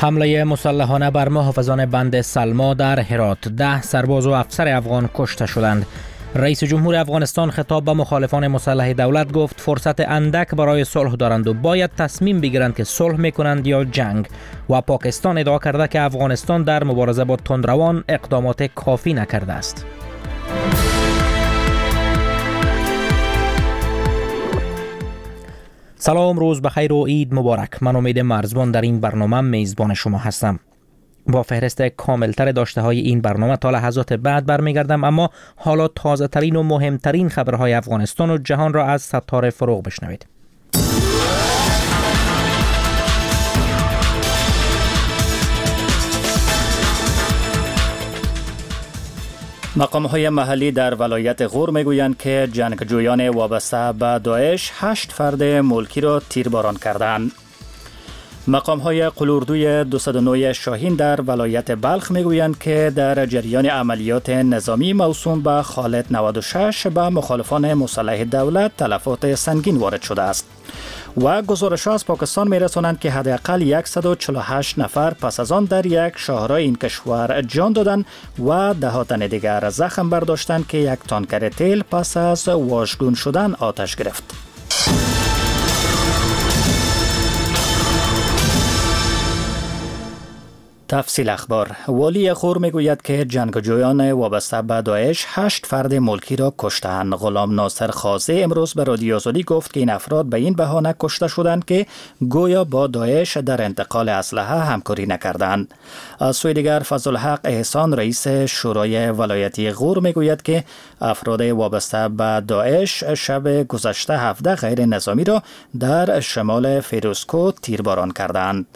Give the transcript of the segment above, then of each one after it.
حمله مسلحانه بر محافظان بند سلما در هرات. 10 سرباز و افسر افغان کشته شدند. رئیس جمهور افغانستان خطاب به مخالفان مسلح دولت گفت فرصت اندک برای صلح دارند و باید تصمیم بگیرند که صلح میکنند یا جنگ. و پاکستان ادعا کرده که افغانستان در مبارزه با تندروان اقدامات کافی نکرده است. سلام، روز بخیر و عید مبارک. من امید مرزبان در این برنامه میزبان شما هستم. با فهرست کاملتر داشته های این برنامه تا لحظات بعد برمیگردم، اما حالا تازه ترین و مهمترین خبرهای افغانستان و جهان را از ستاره فروغ بشنوید. مقام‌های محلی در ولایت غور میگویند که جنگجویان وابسته به داعش 8 فرد ملکی را تیرباران کردند. مقام‌های قلوردوی 209 شاهین در ولایت بلخ میگویند که در جریان عملیات نظامی موسوم به خالد 96 به مخالفان مسلح دولت تلفات سنگین وارد شده است. و گزارش‌ها از پاکستان می‌رسانند که حداقل 148 نفر پس از آن در یک شاهرای این کشور جان دادند و 10 تن دیگر زخم برداشتند که یک تانکر تیل پس از واژگون شدن آتش گرفت. تفصیل اخبار. والی غور میگوید که جنگجویان وابسته به داعش 8 فرد ملکی را کشتند. غلام ناصر خازی امروز به رادیو آزادی گفت که این افراد به این بهانه کشته شدند که گویا با داعش در انتقال اسلحه همکاری نکردند. از سوی دیگر فضلالحق احسان رئیس شورای ولایتی غور میگوید که افراد وابسته به داعش شب گذشته 17 غیر نظامی را در شمال فیروزکوه تیرباران کردند.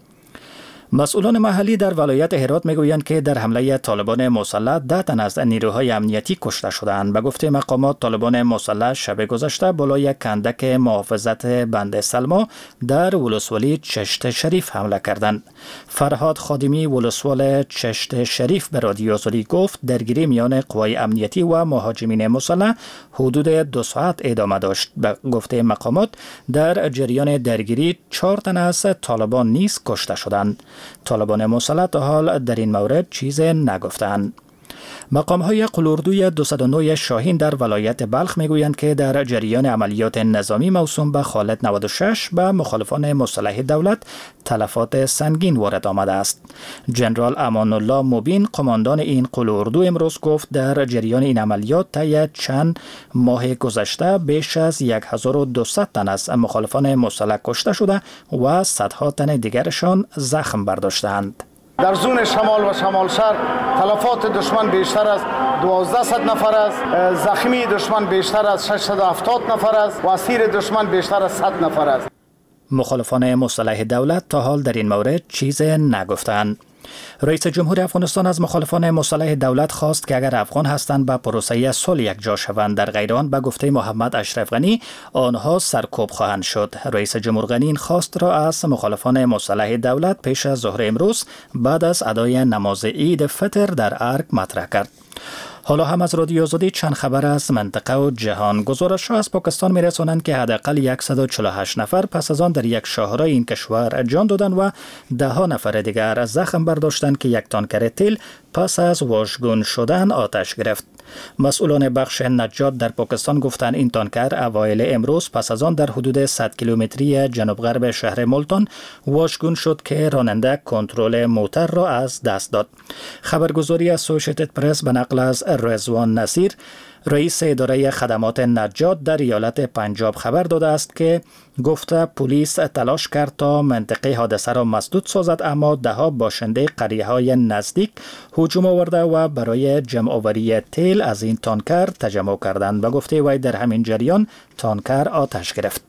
مسئولان محلی در ولایت هرات میگویند که در حمله طالبان مسلح 10 تن از نیروهای امنیتی کشته شدند. به گفته مقامات طالبان مسلح شب گذشته بالای کندک محافظت بند سلما در ولسوالی چشت شریف حمله کردند. فرهاد خادمی ولسوال چشت شریف به رادیو آزادی گفت درگیری میان قوای امنیتی و مهاجمین مسلح حدود 2 ساعت ادامه داشت. به گفته مقامات در جریان درگیری 4 تن از طالبان نیز کشته شدند. طالبان مسلح تا حال در این مورد چیز نگفتند. مقام‌های قلوردوی 209 شاهین در ولایت بلخ میگویند که در جریان عملیات نظامی موسوم به خالد 96 به مخالفان مسلح دولت تلفات سنگین وارد آمده است. جنرال امان الله مبین قماندان این قلوردو امروز گفت در جریان این عملیات طی چند ماه گذشته بیش از 1200 تن از مخالفان مسلح کشته شده و صدها تن دیگرشان زخم برداشتند. در زون شمال و شمال شرق تلفات دشمن بیشتر از 1200 نفر است، زخمی دشمن بیشتر از 670 نفر است و اسیر دشمن بیشتر از 100 نفر است. مخالفان مسلح دولت تا حال در این مورد چیز نگفتند. رئیس جمهور افغانستان از مخالفان مسلح دولت خواست که اگر افغان هستند به پروسه صلح یکجا شوند. در غیر آن به گفته محمد اشرف غنی آنها سرکوب خواهند شد. رئیس جمهور غنی این خواست را از مخالفان مسلح دولت پیش از ظهر امروز بعد از ادای نماز عید فطر در ارگ مطرح کرد. حالا هم از رادیو آزادی چند خبر از منطقه و جهان. گزارش‌ها از پاکستان می‌رسانند که حداقل 148 نفر پس از آن در یک شاهرای این کشور جان دادند و 10 نفر دیگر زخم برداشتند که یک تانکر تیل پس از واژگون شدن آتش گرفت. مسئولان بخش نجات در پاکستان گفتند این تانکر اوایل امروز پس از آن در حدود 100 کیلومتری جنوب غرب شهر مولتان واژگون شد که راننده کنترل موتور را از دست داد. خبرگزاری اسوسییتد پرس به نقل از رضوان نصیر رئیس اداره خدمات نجات در ایالت پنجاب خبر داده است که گفته پلیس تلاش کرد تا منطقه حادثه را مسدود سازد، اما 10 باشنده قریه‌های نزدیک هجوم آورده و برای جمع آوری تیل از این تانکر تجمع کردند. به گفته وی در همین جریان تانکر آتش گرفت.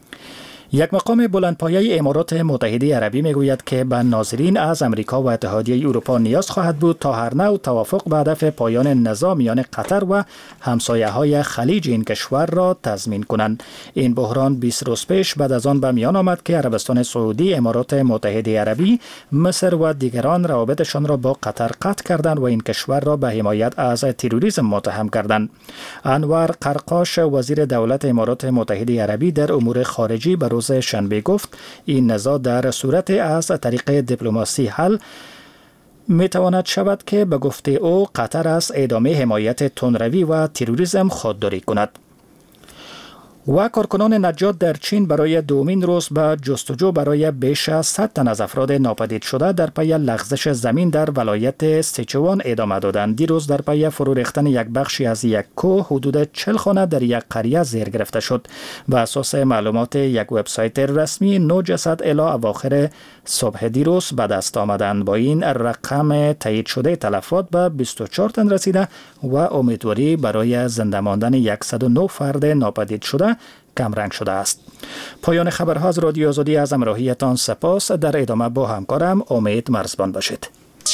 یک مقام بلندپایه امارات متحده عربی میگوید که به ناظرین از امریکا و اتحادیه اروپا نیاز خواهد بود تا هر نوع توافق به هدف پایان نزاع میان قطر و همسایه‌های خلیج این کشور را تضمین کنند. این بحران 20 روز پیش بعد از آن به میان آمد که عربستان سعودی، امارات متحده عربی، مصر و دیگران روابطشان را با قطر قطع کردند و این کشور را به حمایت از تروریسم متهم کردند. انور قرقاش وزیر دولت امارات متحده عربی در امور خارجی به روز شنبه گفت این نزاع در صورت از طریق دیپلماسی حل میتواند شود که به گفته او قطر از ادامه حمایت تندروی و تروریسم خودداری کند. و کارکنان نجات در چین برای دومین روز به جستجو برای بیش از 100 تن از افراد ناپدید شده در پی لغزش زمین در ولایت سیچوان ادامه دادند. دیروز در پی فرو ریختن یک بخشی از یک کوه حدود 40 خانه در یک قریه زیر گرفته شد. بر اساس معلومات یک وبسایت رسمی 9 جسد الی اواخر صبح دیروز به دست آمدند. با این رقم تایید شده تلفات به 24 تن رسیده و امیدواری برای زنده ماندن 109 فرد ناپدید شده کمرنگ شده است. پایان خبرها از رادیو آزادی. از همراهیتان سپاس. در ادامه با همکارم امید مرزبان باشید.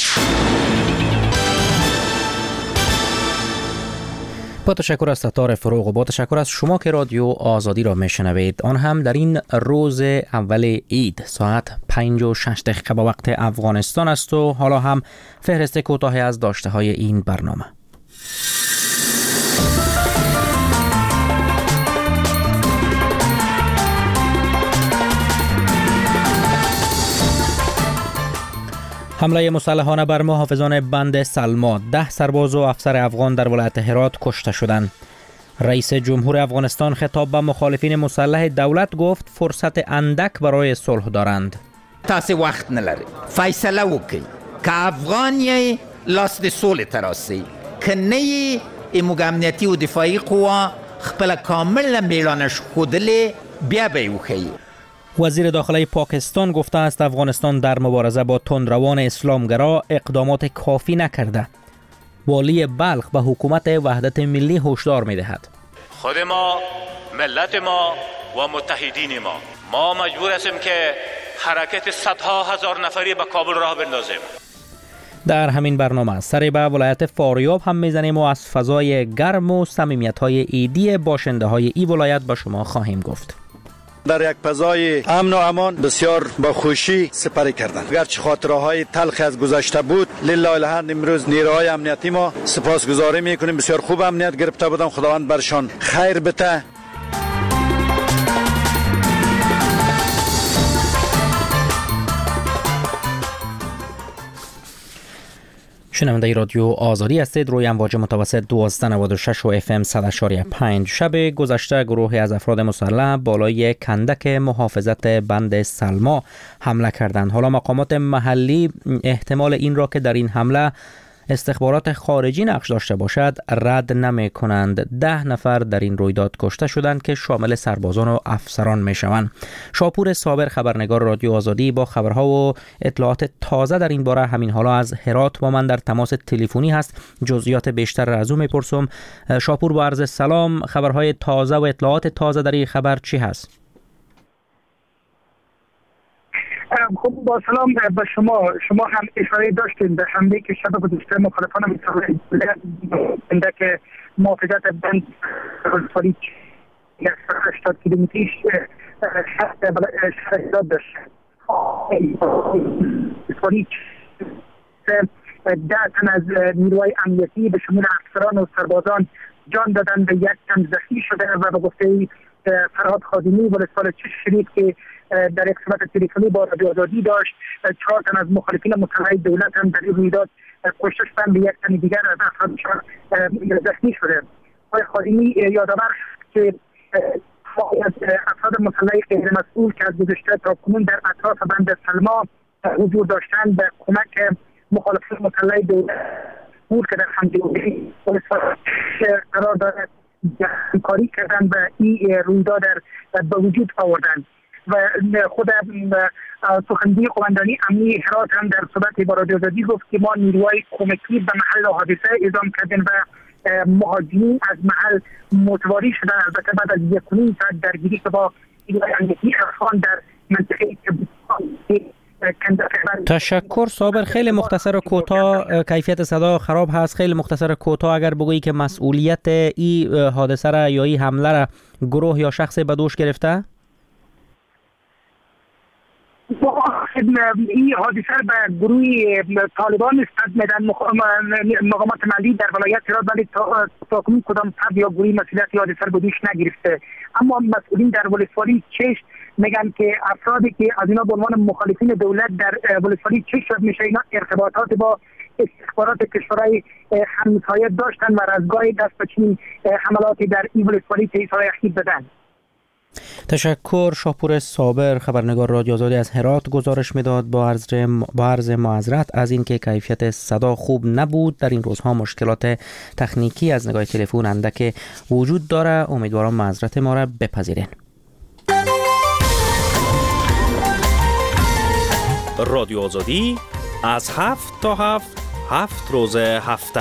با تشکر از ستاره فروغ و با تشکر از شما که رادیو آزادی را میشنوید، آن هم در این روز اول عید. ساعت 5:06 به وقت افغانستان است و حالا هم فهرست کوتاهی از داشته های این برنامه. حمله مسلحانه بر محافظان بند سلما، 10 سرباز و افسر افغان در ولایت هرات کشته شدند. رئیس جمهور افغانستان خطاب به مخالفین مسلح دولت گفت فرصت اندک برای صلح دارند. تاسو وخت نلري، فیصله وکړي که افغان یې لاس د سولې ته راسئ، که نه یې زموږ امنیتي او دفاعي قوا خپله کامله میړانه ښودلې، بیا به یې وښیي. وزیر داخله پاکستان گفته است افغانستان در مبارزه با تندروان اسلامگرا اقدامات کافی نکرده. والی بلخ به حکومت وحدت ملی هشدار می‌دهد. خود ما، ملت ما و متحدین ما مجبور هستیم که حرکت صدها هزار نفری به کابل راه بندازیم. در همین برنامه سری به ولایت فاریاب هم میزنیم و از فضای گرم و صمیمیت‌های عیدی باشنده‌های این ولایت با شما خواهیم گفت. در یک فضای امن و امان بسیار با خوشی سپری کردند. گرچه خاطره‌های تلخ از گذشته بود، لله الحمد امروز نیروهای امنیتی ما سپاسگزاری می‌کنیم. بسیار خوب امنیت گرفته بودند. خداوند برشان خیر بده. شنونده رادیو آزادی هستید. روی امواج متوسط 1296 و FM 100.5. شب گذشته گروهی از افراد مسلح بالای کندک محافظت بند سلما حمله کردند. حالا مقامات محلی احتمال این را که در این حمله استخبارات خارجی نقش داشته باشد رد نمی کنند. 10 نفر در این رویداد کشته شدند که شامل سربازان و افسران می شوند. شاپور صابر خبرنگار رادیو آزادی با خبرها و اطلاعات تازه در این باره همین حالا از هرات با من در تماس تلفنی هست. جزئیات بیشتر را از او میپرسم. شاپور با عرض سلام، خبرهای تازه و اطلاعات تازه در این خبر چی هست؟ خب با سلام به شما هم اشاره داشتین به حمله که شب گذشته مخالفان مسلح که محافظت بند فاریج 80 کیلومتری شهر داشت. فاریج 10 تن از نیروهای امنیتی به شمول افسران و سربازان جان دادن به 1 تن زخمی شده و به گفته فرهاد خادمی ولسوالی شریف که در یک صحبت تلفنی با رادیو آزادی داشت، 4 تن از مخالفین مسلح دولت هم در این رویداد کشته شدند، به 1 تن دیگر از افرادشان زخمی شده. آقای خادمی یادآور که افراد مسلح غیر مسئول که از گذشته تا کنون در اطراف بند سلما حضور داشتند به کمک مخالفین مسلح دولت بود که در همجوری قرار دارد همکاری کردن و این رویداد به وجود آوردند. و خود سخنگوی قماندانی امنی هرات هم در صحبت با رادیو آزادی گفت که ما نیروهای کمکی به محل حادثه اعزام کردیم و مهاجرین از محل متواری شدن. البته بعد از 1.5 ساعت درگیری که با نیروهای امنیتی افغان در منطقه تشکر صابر. خیلی مختصر و کوتاه، کیفیت صدا خراب هست. خیلی مختصر و کوتاه اگر بگویی که مسئولیت این حادثه را یا این حمله را گروه یا شخص به دوش گرفته؟ این حادثه به گروه طالبان نسبت میدن. مقامات محلی در ولایت هرات ولی تا کنون کدام فرد یا گروه مسئولیت حادثه رو به دوش نگرفته، اما مسئولین در ولسوالی چشت میگن که افرادی که از اینا به عنوان مخالفین دولت در ولسوالی چشم میشه، اینا ارتباطات با استخبارات کشورهای همسایه داشتن و از گاهی دست به چنین حملاتی در این ولسوالی تیزهای اخیر دادن. تشکر. شاپور صابر، خبرنگار رادیو آزادی از هرات، گزارش میداد با عرض معذرت از اینکه کیفیت صدا خوب نبود. در این روزها مشکلات تکنیکی از نگاه تلفن اندک وجود داره. امیدوارم معذرت ما را بپذیرین. رادیو آزادی از 7 تا 7 روز هفته.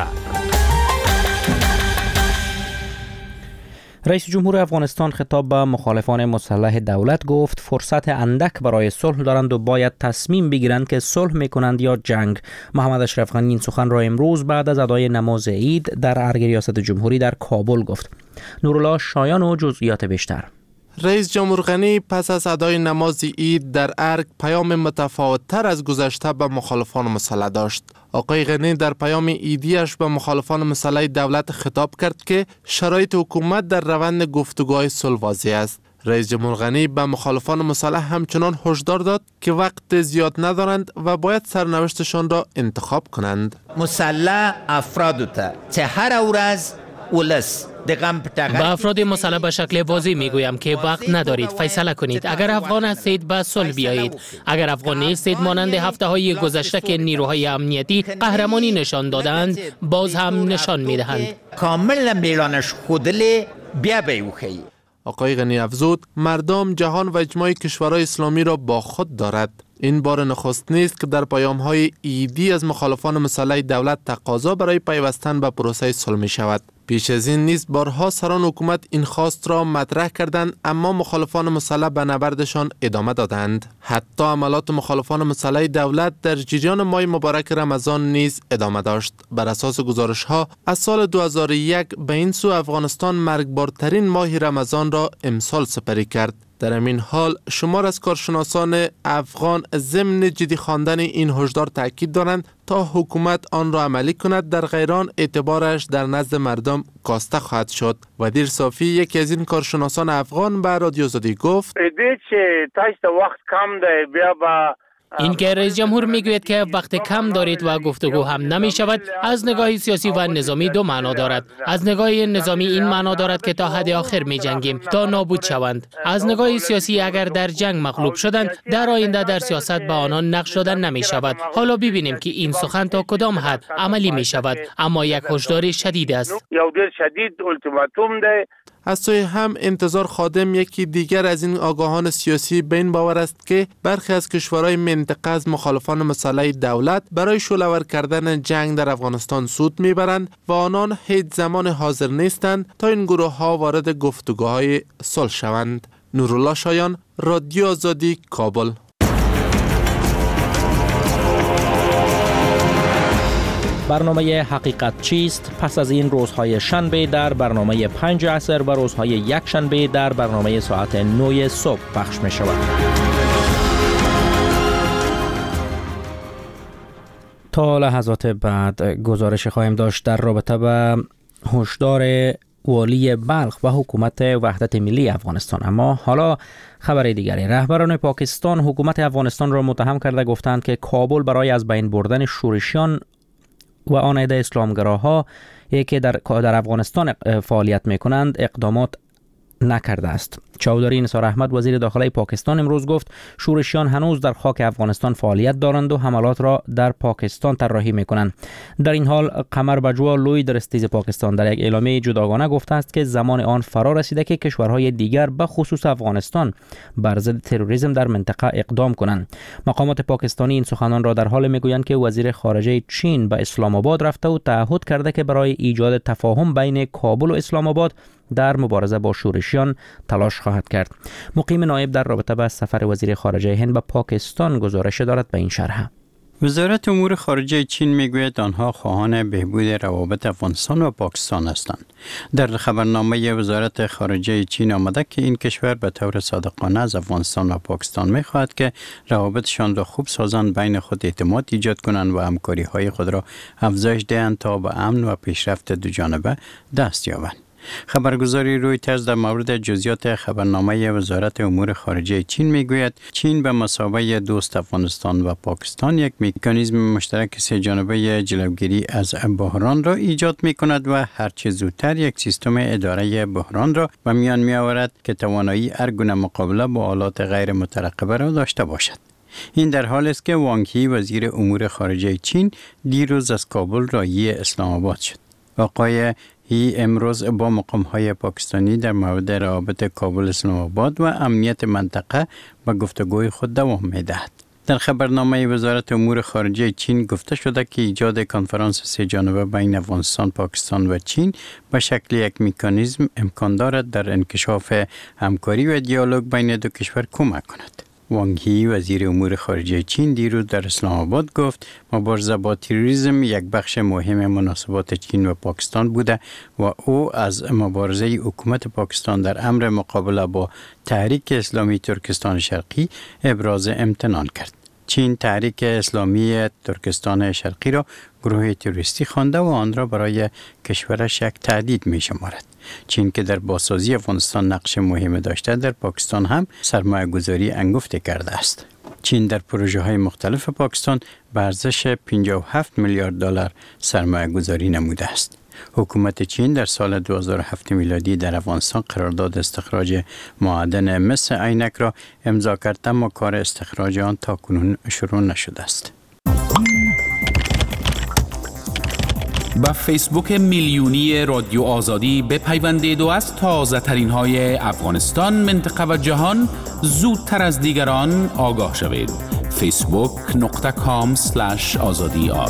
رئیس جمهور افغانستان خطاب به مخالفان مسلح دولت گفت فرصت اندک برای صلح دارند و باید تصمیم بگیرند که صلح میکنند یا جنگ. محمد اشرف غنی این سخن را امروز بعد از ادای نماز عید در ارگ ریاست جمهوری در کابل گفت. نورالله شایان و جزئیات بیشتر. رئیس جمهور غنی پس از ادای نماز عید در ارگ پیام متفاوت‌تر از گذشته به مخالفان مسلح داشت. آقای غنی در پیام عیدیش به مخالفان مسلح دولت خطاب کرد که شرایط حکومت در روند گفتگوهای صلح واضح است. رئیس جمهور غنی به مخالفان مسلح همچنان هشدار داد که وقت زیاد ندارند و باید سرنوشتشان را انتخاب کنند. مسلح افراد تا هر ورځ ولس به افراد مسلح به شکل واضح میگویم که وقت ندارید، فیصله کنید. اگر افغان هستید به صلح بیایید، اگر افغان نیستید مانند هفته های گذشته که نیروهای امنیتی قهرمانی نشان دادند باز هم نشان میدهند. کاملا میلانش خودلی بیا بیوخی. آقای غنی افزود مردم جهان و اجماع کشورهای اسلامی را با خود دارد. این بار نخست نیست که در پیام‌های عیدی از مخالفان مسلح دولت تقاضا برای پیوستن به پروسه صلح می شود. پیش از این نیز بارها سران حکومت این خواست را مطرح کردند، اما مخالفان مسلح به نبردشان ادامه دادند. حتی عملات مخالفان مسلح دولت در جریان ماه مبارک رمضان نیز ادامه داشت. بر اساس گزارش‌ها از سال 2001 به این سو افغانستان مرگبارترین ماه رمضان را امسال سپری کرد. در همین حال شمار از کارشناسان افغان ضمن جدی خواندن این هشدار تاکید دارند تا حکومت آن را عملی کند، در غیر آن اعتبارش در نزد مردم کاسته خواهد شد. ودیر صافی یکی از این کارشناسان افغان به رادیو آزادی گفت اینکه رئیس جمهور میگوید که وقت کم دارید و گفتگو هم نمی شود از نگاه سیاسی و نظامی دو معنا دارد. از نگاه نظامی این معنا دارد که تا حد آخر می جنگیم تا نابود شوند. از نگاه سیاسی اگر در جنگ مغلوب شدند در آینده در سیاست به آنان نقش دادن نمی شود. حالا ببینیم که این سخن تا کدام حد عملی می شود، اما یک هشدار شدید است. از سوی هم انتظار خادم یکی دیگر از این آگاهان سیاسی به این باور است که برخی از کشورهای منطقه از مخالفان مسلح دولت برای شعله‌ور کردن جنگ در افغانستان سود میبرند و آنان هیچ زمان حاضر نیستند تا این گروه ها وارد گفتگوهای صلح شوند. نورالله شایان، رادیو آزادی، کابل. برنامه حقیقت چیست پس از این روزهای شنبه در برنامه 5 عصر و روزهای یک شنبه در برنامه ساعت 9 صبح پخش می شود. تا لحظات بعد گزارش خواهیم داشت در رابطه با هشدار والی بلخ و حکومت وحدت ملی افغانستان. اما حالا خبر دیگری. رهبران پاکستان حکومت افغانستان را متهم کرده گفتند که کابل برای از بین بردن شورشیان و آن عده اسلامگراها که در افغانستان فعالیت میکنند اقدامات نکرده است. چودری نثار احمد وزیر داخلی پاکستان امروز گفت شورشیان هنوز در خاک افغانستان فعالیت دارند و حملات را در پاکستان طراحی میکنند. در این حال قمر بجوا لوی درستیز پاکستان در یک اعلامیه جداگانه گفته است که زمان آن فرا رسیده که کشورهای دیگر به خصوص افغانستان بر ضد تروریسم در منطقه اقدام کنند. مقامات پاکستانی این سخنان را در حال میگویند که وزیر خارجه چین به اسلام آباد رفته و تعهد کرده که برای ایجاد تفاهم بین کابل و اسلام آباد در مبارزه با شورشیان تلاش خواهد کرد. مقیم نایب در رابطه با سفر وزیر خارجه هند به پاکستان گزارش دارد به این شرح. وزارت امور خارجه چین میگوید آنها خواهان بهبود روابط افغانستان و پاکستان هستند. در خبرنامه وزارت خارجه چین آمده که این کشور به طور صادقانه از افغانستان و پاکستان میخواهد که روابطشان را خوب سازند، بین خود اعتماد ایجاد کنند و همکاری های خود را افزایش دهند تا به امن و پیشرفت دو جانبه دست یابند. خبرگزاری رویترز در مورد جزئیات خبرنامه وزارت امور خارجه چین میگوید چین به مثابه دوست افغانستان و پاکستان یک مکانیزم مشترک سه جانبه جلوگیری از بحران را ایجاد میکند و هرچه زودتر یک سیستم اداره بحران را به میان میآورد که توانایی هر گونه مقابله با حالات غیر مترقبه را داشته باشد. این در حالی است که وانگ هی وزیر امور خارجه چین دیروز از کابل راهی اسلام آباد شد. آقای هی امروز با مقام‌های پاکستانی در مورد روابط کابل اسلام آباد و امنیت منطقه به گفتگوی خود دوام می‌دهد. در خبرنامه وزارت امور خارجه چین گفته شده که ایجاد کنفرانس سه جانبه بین افغانستان، پاکستان و چین به شکل یک مکانیزم امکان دارد در انکشاف همکاری و دیالوگ بین دو کشور کمک کند. وانگ هی وزیر امور خارجه چین دیروز در اسلام آباد گفت مبارزه با تروریسم یک بخش مهم مناسبات چین و پاکستان بوده و او از مبارزه حکومت پاکستان در امر مقابله با تحریک اسلامی ترکستان شرقی ابراز امتنان کرد. چین تحریک اسلامی ترکستان شرقی را گروه تروریستی خوانده و آن را برای کشورش یک تهدید می شمارد. چین که در بازسازی افغانستان نقش مهم داشته در پاکستان هم سرمایه گذاری انگفته کرده است. چین در پروژه های مختلف پاکستان به ارزش 57 میلیارد دلار سرمایه گذاری نموده است. حکومت چین در سال 2007 میلادی در افغانستان قرارداد استخراج معادن مس عینک را امضا کرد اما کار استخراج آن تاکنون شروع نشده است. با فیسبوک میلیونی رادیو آزادی بپیوندید و از تازه ترین های افغانستان، منطقه و جهان زودتر از دیگران آگاه شوید. facebook.com/azadi.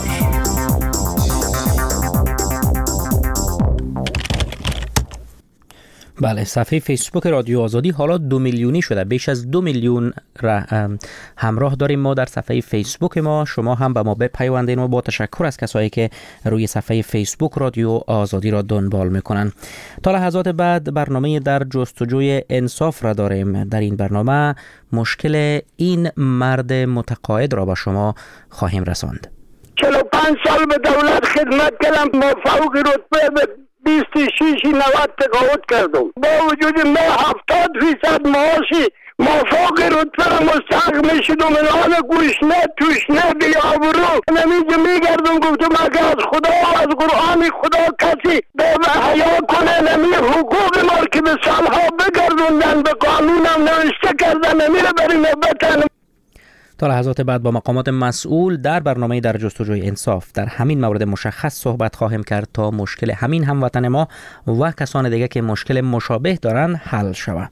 بله، صفحه فیسبوک رادیو آزادی حالا 2 میلیونی شده. بیش از 2 میلیون همراه داریم ما در صفحه فیسبوک ما. شما هم به ما بپیوندید و با تشکر از کسایی که روی صفحه فیسبوک رادیو آزادی را دنبال میکنن. تا لحظات بعد برنامه در جستجوی انصاف را داریم. در این برنامه مشکل این مرد متقاعد را به شما خواهیم رساند. 45 سال به دولت خدمت کردم، ما فوق رتبه 26-90 تقاعد کردم. با وجود ما 70% معاشی مافوق رتبه مستحق میشدم. الان گوشنه توشنه بیابرو نمیجه میگردم. گفتم اگه از خدا و از قرآن خدا کسی به حیا کنه نمی حقوق ما که به سالها بگردوندن به قانونم نوشته کردن نمیره برای نوبتن. تا لحظات بعد با مقامات مسئول در برنامه در جستجوی انصاف در همین مورد مشخص صحبت خواهیم کرد تا مشکل همین هموطن ما و کسان دیگه که مشکل مشابه دارن حل شود.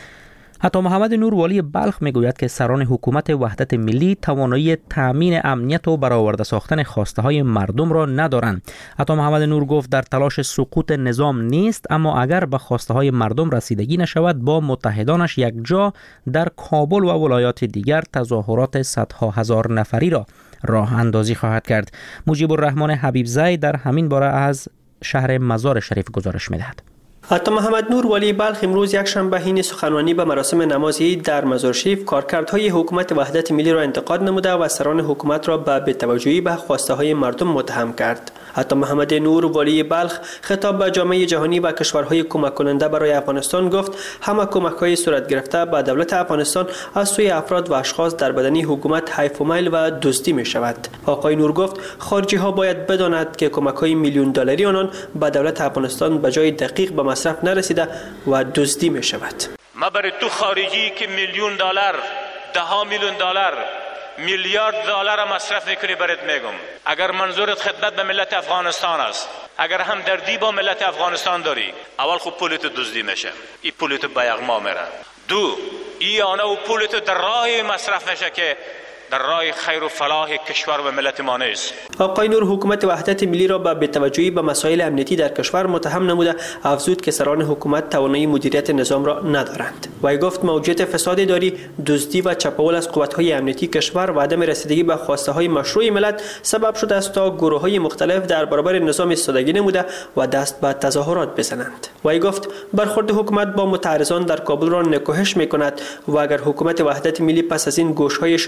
عطا محمد نور والی بلخ میگوید که سران حکومت وحدت ملی توانایی تامین امنیت و برآورده ساختن خواسته های مردم را ندارند. عطا محمد نور گفت در تلاش سقوط نظام نیست، اما اگر به خواسته های مردم رسیدگی نشود با متحدانش یک جا در کابل و ولایات دیگر تظاهرات صدها هزار نفری را راه اندازی خواهد کرد. مجیب الرحمن حبیبزی در همین باره از شهر مزار شریف گزارش می‌دهد. عطا محمد نور والی بلخ امروز یک شنبه حین سخنرانی به مراسم نماز عید در مزار شریف کارکردهای حکومت وحدت ملی را انتقاد نموده و سران حکومت را به بی‌توجهی به خواسته های مردم متهم کرد. عطا محمد نور والی بلخ خطاب به جامعه جهانی و کشورهای کمک کننده برای افغانستان گفت همه کمک‌های صورت گرفته به دولت افغانستان از سوی افراد و اشخاص در بدنی حکومت حیف و میل و دزدی می شود. آقای نور گفت خارجی ها باید بداند که کمک‌های میلیون دلاری آنان به دولت افغانستان به جای دقیق به مصرف نرسیده و دزدی می شود. ما برای تو خارجی که میلیون دلار، ده میلیون دلار، میلیارد دلار مصرف میکنی برات میگم اگر منظورت خدمت به ملت افغانستان است، اگر همدردی با ملت افغانستان داری، اول خوب پولت دزدی میشه، این پولت به یغما میره. دو، این آنه و پولت در راه مصرف میشه که در راه خیر و فلاح کشور و ملت ما نیست. آقای نور حکومت وحدت ملی را به بی‌توجهی به مسائل امنیتی در کشور متهم نموده، افزود که سران حکومت توانایی مدیریت نظام را ندارند. وی گفت موجودیت فساد اداری، دزدی و چپاول از قوت‌های امنیتی کشور و عدم رسیدگی به خواسته‌های مشروع ملت سبب شده است تا گروه‌های مختلف در برابر نظام ایستادگی نموده و دست به تظاهرات بزنند. وی گفت برخورد حکومت با متعارضان در کابل را نکوهش می‌کند و اگر حکومت وحدت ملی پس از این گوش‌های شنوا و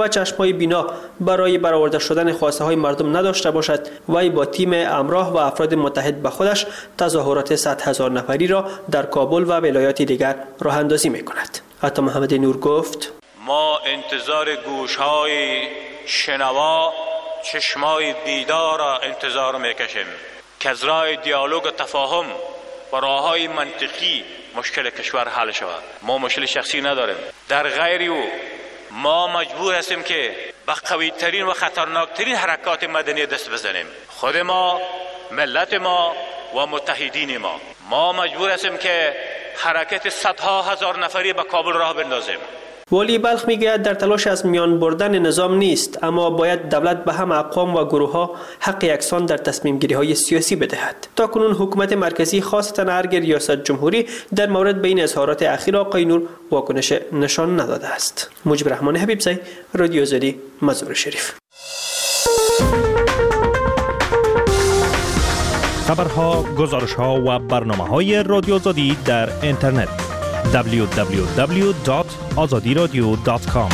چشمای بینا برای برآورده شدن خواسته های مردم نداشته باشد، وی با تیم همراه و افراد متحد به خودش تظاهرات 100,000 نفری را در کابل و ولایات دیگر راه اندازی می کند. عطا محمد نور گفت: ما انتظار گوش‌های شنوا، چشمای دیدار را انتظار میکشیم که از راه دیالوگ و تفاهم و راه‌های منطقی مشکل کشور حل شود. ما مشکل شخصی نداریم. در غیر او ما مجبور هستیم که به قوی‌ترین و خطرناکترین حرکات مدنی دست بزنیم. خود ما، ملت ما و متحدین ما مجبور هستیم که حرکت 100,000 نفری به کابل راه بندازیم. والی بلخ میگوید در تلاش از میان بردن نظام نیست، اما باید دولت به هم اقوام و گروه ها حق یکسان در تصمیم گیری های سیاسی بدهد. تا کنون حکومت مرکزی خاصتا ارگ ریاست جمهوری در مورد بین اظهارات اخیر آقای نور واکنش نشان نداده است. مجیب رحمان حبیبزی، رادیو آزادی، مزار شریف. خبرها، گزارش‌ها و برنامه‌های رادیو آزادی در اینترنت www.azadiradio.com.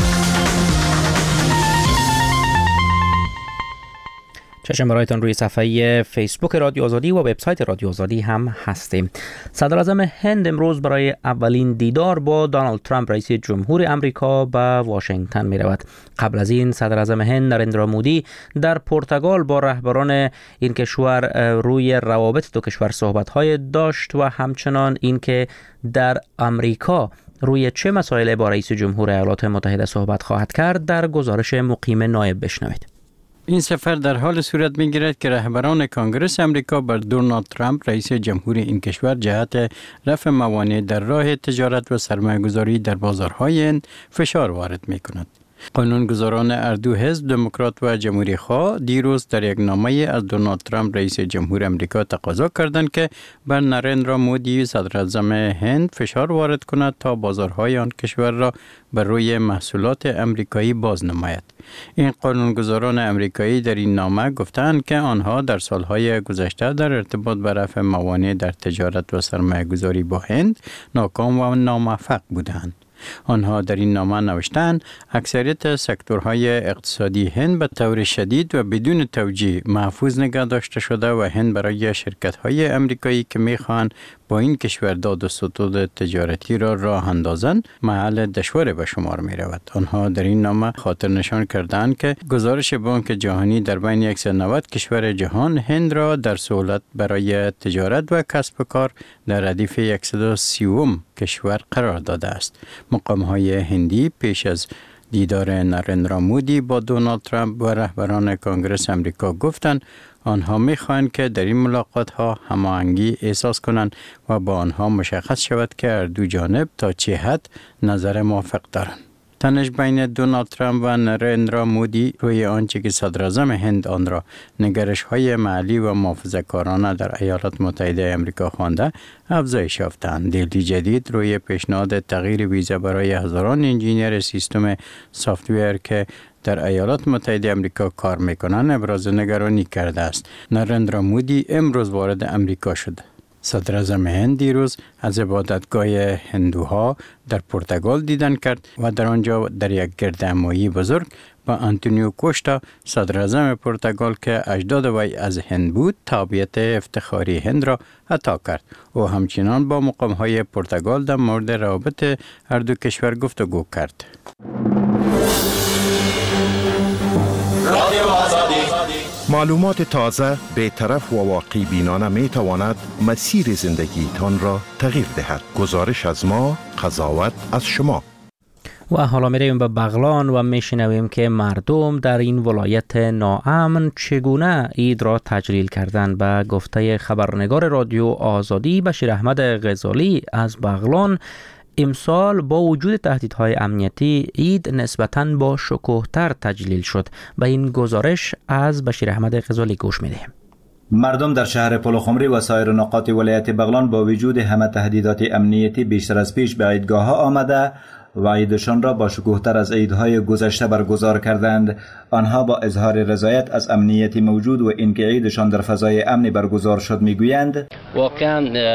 چشم برایتان روی صفحه فیسبوک رادیو آزادی و وبسایت رادیو آزادی هم هستیم. صدر اعظم هند امروز برای اولین دیدار با دونالد ترامپ رئیس جمهور امریکا به واشنگتن می رود. قبل از این صدر اعظم هند نریندرا مودی در پرتغال با رهبران این کشور روی روابط دو کشور صحبت‌های داشت و همچنان اینکه در امریکا روی چه مسائل با رئیس جمهور ایالات متحده صحبت خواهد کرد در گزارش مقیم نایب بشنوید. این سفر در حال صورت می‌گیرد که رهبران کنگره امریکا بر دونالد ترامپ رئیس جمهور این کشور جهت رفع موانع در راه تجارت و سرمایه‌گذاری در بازارهای هند فشار وارد می‌کند. قانونگذاران هر دو حزب دموکرات و جمهوری خواه دیروز در یک نامه از دونالد ترامپ رئیس جمهور امریکا تقاضا کردند که بر نریندرا مودی صدر اعظم هند فشار وارد کند تا بازارهای آن کشور را بر روی محصولات امریکایی باز نماید. این قانونگذاران امریکایی در این نامه گفتند که آنها در سالهای گذشته در ارتباط با رفع موانع در تجارت و سرمایه‌گذاری با هند ناکام و ناموفق بودند. آنها در این نامه نوشتند اکثریت سکتورهای اقتصادی هند به طور شدید و بدون توجیه محفوظ نگه داشته شده و هند برای شرکت‌های امریکایی که می‌خواهند با این کشور داد و ستود تجارتی را راه اندازند محل دشوار به شمار می رود. آنها در این نامه خاطر نشان کردند که گزارش بانک جهانی در بین 190 کشور جهان هند را در سهولت برای تجارت و کسب و کار در ردیف 130 کشور قرار داده است. مقام‌های هندی پیش از دیدار نریندرا مودی با دونالد ترامپ و رهبران کنگره امریکا گفتند آنها می‌خواهند که در این ملاقات‌ها هماهنگی احساس کنند و با آنها مشخص شود که هر دو جانب تا چه حد نظر موافق دارند. تنش بین دونالد ترامپ و نریندرا مودی روی آنچه که صدر اعظم هند آن را نگرش‌های محلی و محافظه‌کارانه در ایالات متحده آمریکا خوانده افزایش یافتند. دلی جدید روی پیشنهاد تغییر ویزا برای هزاران انجینیر سیستم سافت‌ویر که در ایالات متحده آمریکا کار میکنند ابراز نگرانی کرده است. نریندرا مودی امروز وارد امریکا شد. صدر اعظم هند دیروز از عبادتگاه هندوها در پرتغال دیدن کرد و در آنجا در یک گردهمایی بزرگ با آنتونیو کوشتا صدر اعظم پرتغال که اجداد وی از هند بود تابعیت افتخاری هند را عطا کرد. او همچنان با مقام‌های پرتغال در مورد روابط هر دو کشور گفتگو کرد. معلومات تازه، بی‌طرف و واقعی بینانه می تواند مسیر زندگی تان را تغییر دهد. گزارش از ما، قضاوت از شما. و حالا میریم به بغلان و میشنویم که مردم در این ولایت ناامن چگونه عید را تجلیل کردند. به گفته خبرنگار رادیو آزادی بشیر احمد غزالی از بغلان، امسال با وجود تهدیدهای امنیتی عید نسبتاً با شکوه‌تر تجلیل شد. به این گزارش از بشیر احمد غزالی گوش میدهیم. مردم در شهر پلخمری و سایر نقاط ولایت بغلان با وجود همه تهدیدات امنیتی بیشتر از پیش به عیدگاه ها آمده و عیدشان را با شکوه‌تر از عیدهای گذشته برگزار کردند. آنها با اظهار رضایت از امنیت موجود و اینکه عیدشان در فضای امن برگزار شد میگویند واقعا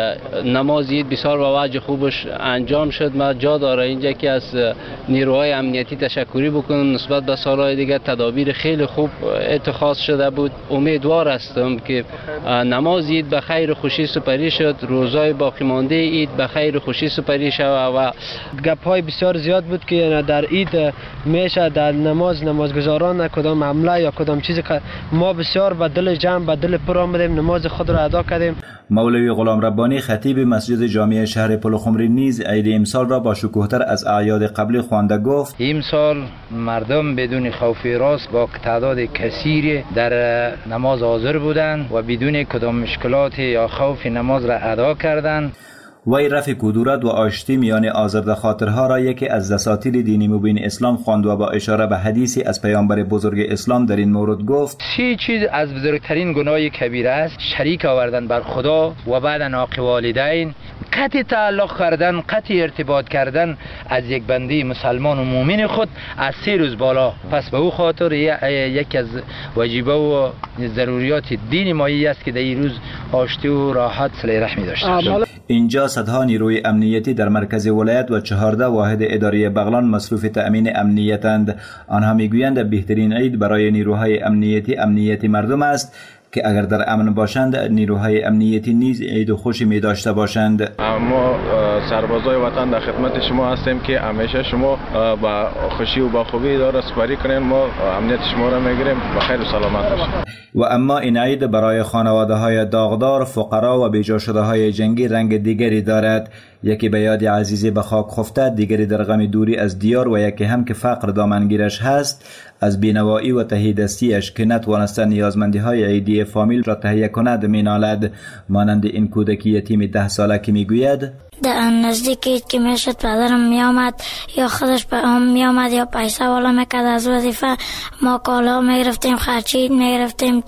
نماز عید بسیار با وجه خوبش انجام شد. ما جا داره اینجا که از نیروهای امنیتی تشکری بکنم نسبت به سالهای دیگر تدابیر خیلی خوب اتخاذ شده بود. امیدوار هستم که نماز عید به خیر و خوشی سپری شد، روزهای باقی مانده عید به خیر و خوشی سپری شود و گپ‌های بسیار زیاد بود که در عید میشه در نمازگزاران کدام عمله یا کدام چیزی که ما بسیار به دل جمع به دل پر آمدیم نماز خود را ادا کردیم. مولوی غلام ربانی خطیب مسجد جامع شهر پلخمری نیز عید امسال را با شکوهتر از اعیاد قبلی خوانده گفت امسال مردم بدون خوف راست با تعداد کثیری در نماز حاضر بودند و بدون کدام مشکلات یا خوف نماز را ادا کردند. وی رفع کدورت و آشتی میان آزرده خاطرها را یکی از دساتیر دینی مبین اسلام خواند و با اشاره به حدیثی از پیامبر بزرگ اسلام در این مورد گفت 3 چیز از بزرگترین گناه کبیره است: شریک آوردن بر خدا و بعد عاق والدین، قطع تعلق کردن، قطع ارتباط کردن از یک بنده مسلمان و مؤمن خود از 3 روز بالا. پس به او خاطر یکی از واجبه و ضروریات دین مایی است که در این روز آشتی و راحت صله رحمی داشته باشیم. اینجا صدها نیروی امنیتی در مرکز ولایت و 14 واحد اداری بغلان مصروف تأمین امنیتند. آنها میگویند بهترین عید برای نیروهای امنیتی امنیت مردم است که اگر در امن باشند نیروهای امنیتی نیز عید خوشی می داشته باشند. ما سربازای وطن در خدمت شما هستیم که همیشه شما با خوشی و با خوبی داره سپری کنین. ما امنیت شما را میگیریم و خیر و سلامت باشید. و اما این عید برای خانواده های داغدار، فقرا و بیجا شده های جنگی رنگ دیگری دارد. یکی به یاد عزیزی به خاک خفته، دیگری در غم دوری از دیار و یکی هم که فقر دامنگیرش هست از بینوایی و تهیدستیش که نتوانسته نیازمندی های عیدی فامیل را تهیه کند مینالد. مانند این کودکی یتیم 10 ساله که میگوید در نزدیک عید که میشد پدرم میامد یا خودش میامد یا پیسه والا میکرد از وظیفه، ما کالا میگرفتیم، خرچید میگرفتیم،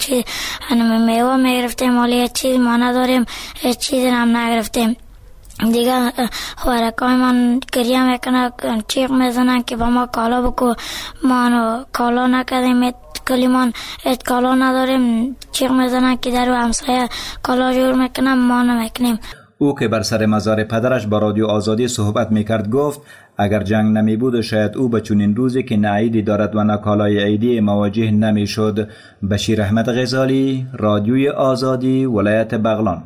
میوه میگرفتیم، ولی چیز ما نداریم، هیچ چیزی هم نگرفتیم. دیگه خوارکای من گریه میکنه، چیق میزنن که با ما کالا بکو. ما کالا نکردیم، کلیمان ایت کالا نداریم، چیق میزنن که در همسایه کالا جور میکنن، ما نمیکنیم. او که بر سر مزار پدرش با رادیو آزادی صحبت میکرد گفت اگر جنگ نمی بود شاید او به چنین روزی که نه عیدی دارد و نه کالای عیدی مواجه نمیشد. بشیر احمد غزالی، رادیوی آزادی، ولایت بغلان.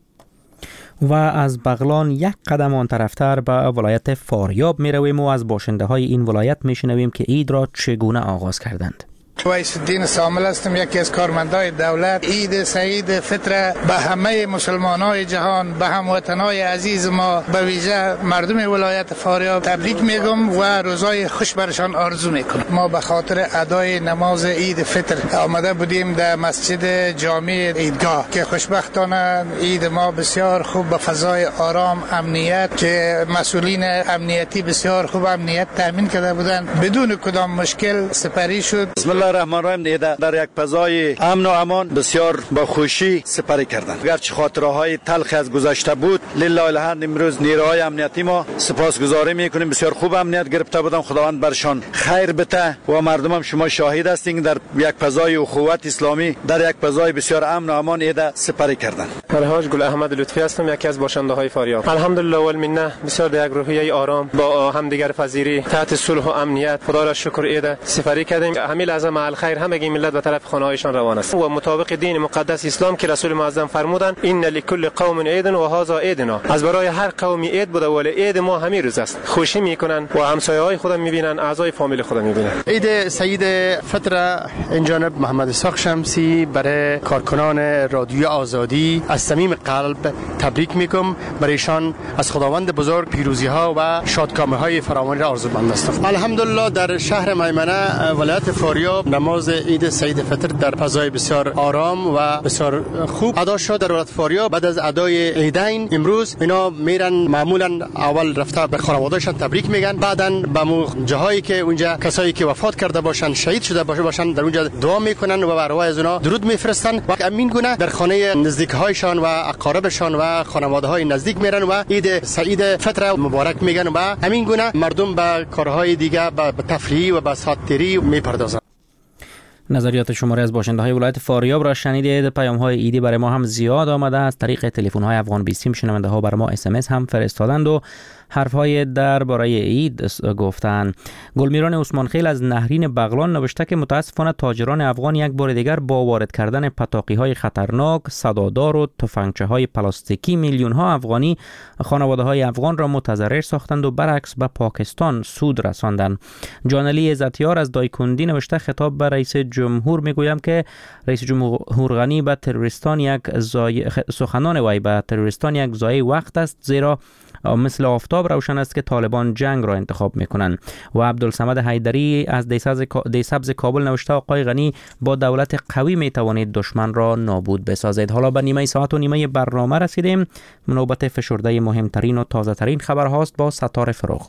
و از بغلان یک قدم آن طرفتر به ولایت فاریاب می رویم و از باشنده های این ولایت می شنویم که عید را چگونه آغاز کردند. ویس الدین سامل هستم، یکی از کارمندای دولت. عید سعید فطر به همه مسلمانای جهان، به هموطنای عزیز ما، به ویژه مردم ولایت فاریاب تبریک میگم و روزای خوش برشان آرزو میکنم. ما به خاطر ادای نماز عید فطر آمده بودیم در مسجد جامع عیدگاه که خوشبختانه عید ما بسیار خوب به فضای آرام، امنیت که مسئولین امنیتی بسیار خوب امنیت تامین کرده بودند، بدون کدام مشکل سپری شد. بسم الله الرحمن الرحیم. در یک فضای امن و امان بسیار با خوشی سپری کردند. گرچه خاطره‌های تلخ از گذشته بود، لله الحمد امروز نیروهای امنیتی ما سپاسگزاری میکنیم، بسیار خوب امنیت گرفته بودن. خداوند برشان خیر بده و مردم هم شما شاهد هستین در یک فضای اخوت اسلامی، در یک فضای بسیار امن و امان عید سپری کردند. الحاج گل احمد لطفی هستم، یکی از باشنده های فاریاب. الحمدلله و المنه بسیار در یک روحیه آرام با همدیگر پذیری تحت صلح و امنیت خدا را شکر عید سپری کردیم. همین لحظه مع الخیر همگی ملت به طرف خانه‌هایشان روان است و مطابق دین مقدس اسلام که رسول معظم فرمودند این لکل قوم عید و هذا عیدنا، از برای هر قومی عید بوده ولی عید ما همین روز است. خوشی میکنن و همسایه‌های خود میبینن، اعضای فامیل خود میبینن. عید سعید فطر این جانب محمد اسحاق شمسی برای کارکنان رادیو آزادی از صمیم قلب تبریک میگم. برایشان از خداوند بزرگ پیروزی ها و شادکامی‌های فراوانی را آرزومند هستم. الحمدلله در شهر میمنه ولایت فاریاب نماز عید سعید فطر در فضای بسیار آرام و بسیار خوب ادا شد. در ولایت فاریاب بعد از ادای عیدین امروز اینا میرن معمولا اول رفته به خانواده‌شان تبریک میگن، بعداً به جاهایی که اونجا کسایی که وفات کرده باشن، شهید شده باشن در اونجا دعا میکنن و بر روی از اونا درود میفرستن و امین گونه در خانه نزدیک‌هایشان و اقاربشان و خانواده‌های نزدیک میرن و عید سعید فطر مبارک میگن و امین گونه مردم به کارهای دیگه به تفریح و به ساتری میپردازن. نظریات شماری از باشنده‌های ولایت فاریاب را شنیدید. پیام‌های ایدی برای ما هم زیاد آمده است. طریق تلفن‌های افغان 20 شنونده‌ها برای ما SMS هم فرستادند و حرف‌های درباره عید گفتند. گلمیران عثمان خیل از نهرین بغلان نوشته که متاسفانه تاجران افغان یک بار دیگر با وارد کردن پتاقی‌های خطرناک، صدادار و تفنگچه‌های پلاستیکی میلیون‌ها افغانی خانواده‌های افغان را متضرر ساختند و برعکس به پاکستان سود رساندند. جانعلی عزتیار از دایکندی نوشته خطاب به رئیس جمهور میگویم که رئیس جمهور غنی به تروریستان یک سخنان وی به تروریستان یک ضایع وقت است، زیرا مثل آفتاب روشن است که طالبان جنگ را انتخاب میکنند. و عبدالصمد حیدری از دیسبز کابل نوشته آقای غنی با دولت قوی میتوانید دشمن را نابود بسازید. حالا به نیمه ساعت و نیمه برنامه رسیدیم. نوبت فشرده مهمترین و تازه ترین خبر هاست با ستاره فروغ.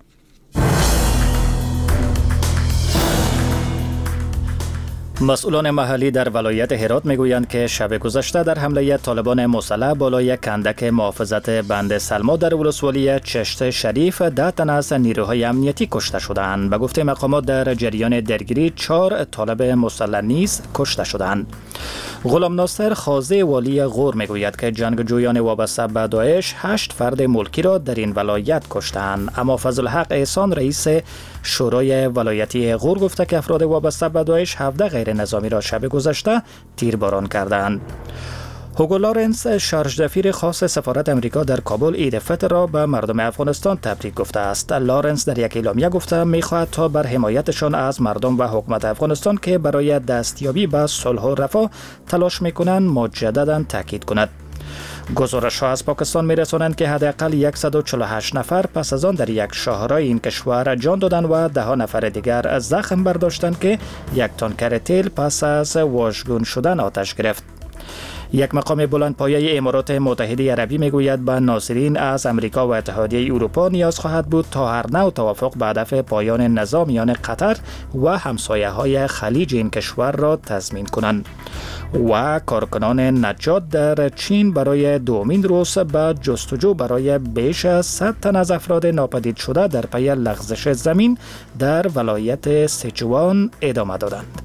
مسئولان محلی در ولایت هرات میگویند که شب گذشته در حمله طالبان مسلح بالای کندک محافظت بند سلما در ولسوالی چشت شریف 10 تن از نیروهای امنیتی کشته شدند. به گفته مقامات در جریان درگیری 4 طالب مسلح نیز کشته شدند. غلام ناصر خازه والی غور میگوید که جنگجویان وابسته به داعش 8 فرد ملکی را در این ولایت کشتند، اما فضل الحق احسان رئیس شورای ولایتی غور گفته که افراد وابسته به داعش 17 غیر نظامی را شب گذشته تیرباران کردند. هوگو لارنس شارژ دفیر خاص سفارت امریکا در کابل عید فطر را به مردم افغانستان تبریک گفته است. لارنس در یک اعلامیه گفته میخواهد تا بر حمایتشان از مردم و حکومت افغانستان که برای دستیابی به صلح و رفاه تلاش میکنند مجددا تاکید کند. گزارش‌ها از پاکستان می‌رسانند که حداقل 148 نفر پس از آن در یک شاهرای این کشور جان دادند و 10 نفر دیگر زخم برداشتند که یک تانکر تیل پس از واژگون شدن آتش گرفت. یک مقام بلندپایه امارات متحده عربی میگوید به ناظرین از امریکا و اتحادیه اروپا نیاز خواهد بود تا هر نوع توافق به هدف پایان نظام میان قطر و همسایه‌های خلیج این کشور را تضمین کنند. و کارکنان نجات در چین برای دومین روز به جستجو برای بیش از 100 تن از افراد ناپدید شده در پی لغزش زمین در ولایت سیچوان ادامه دادند.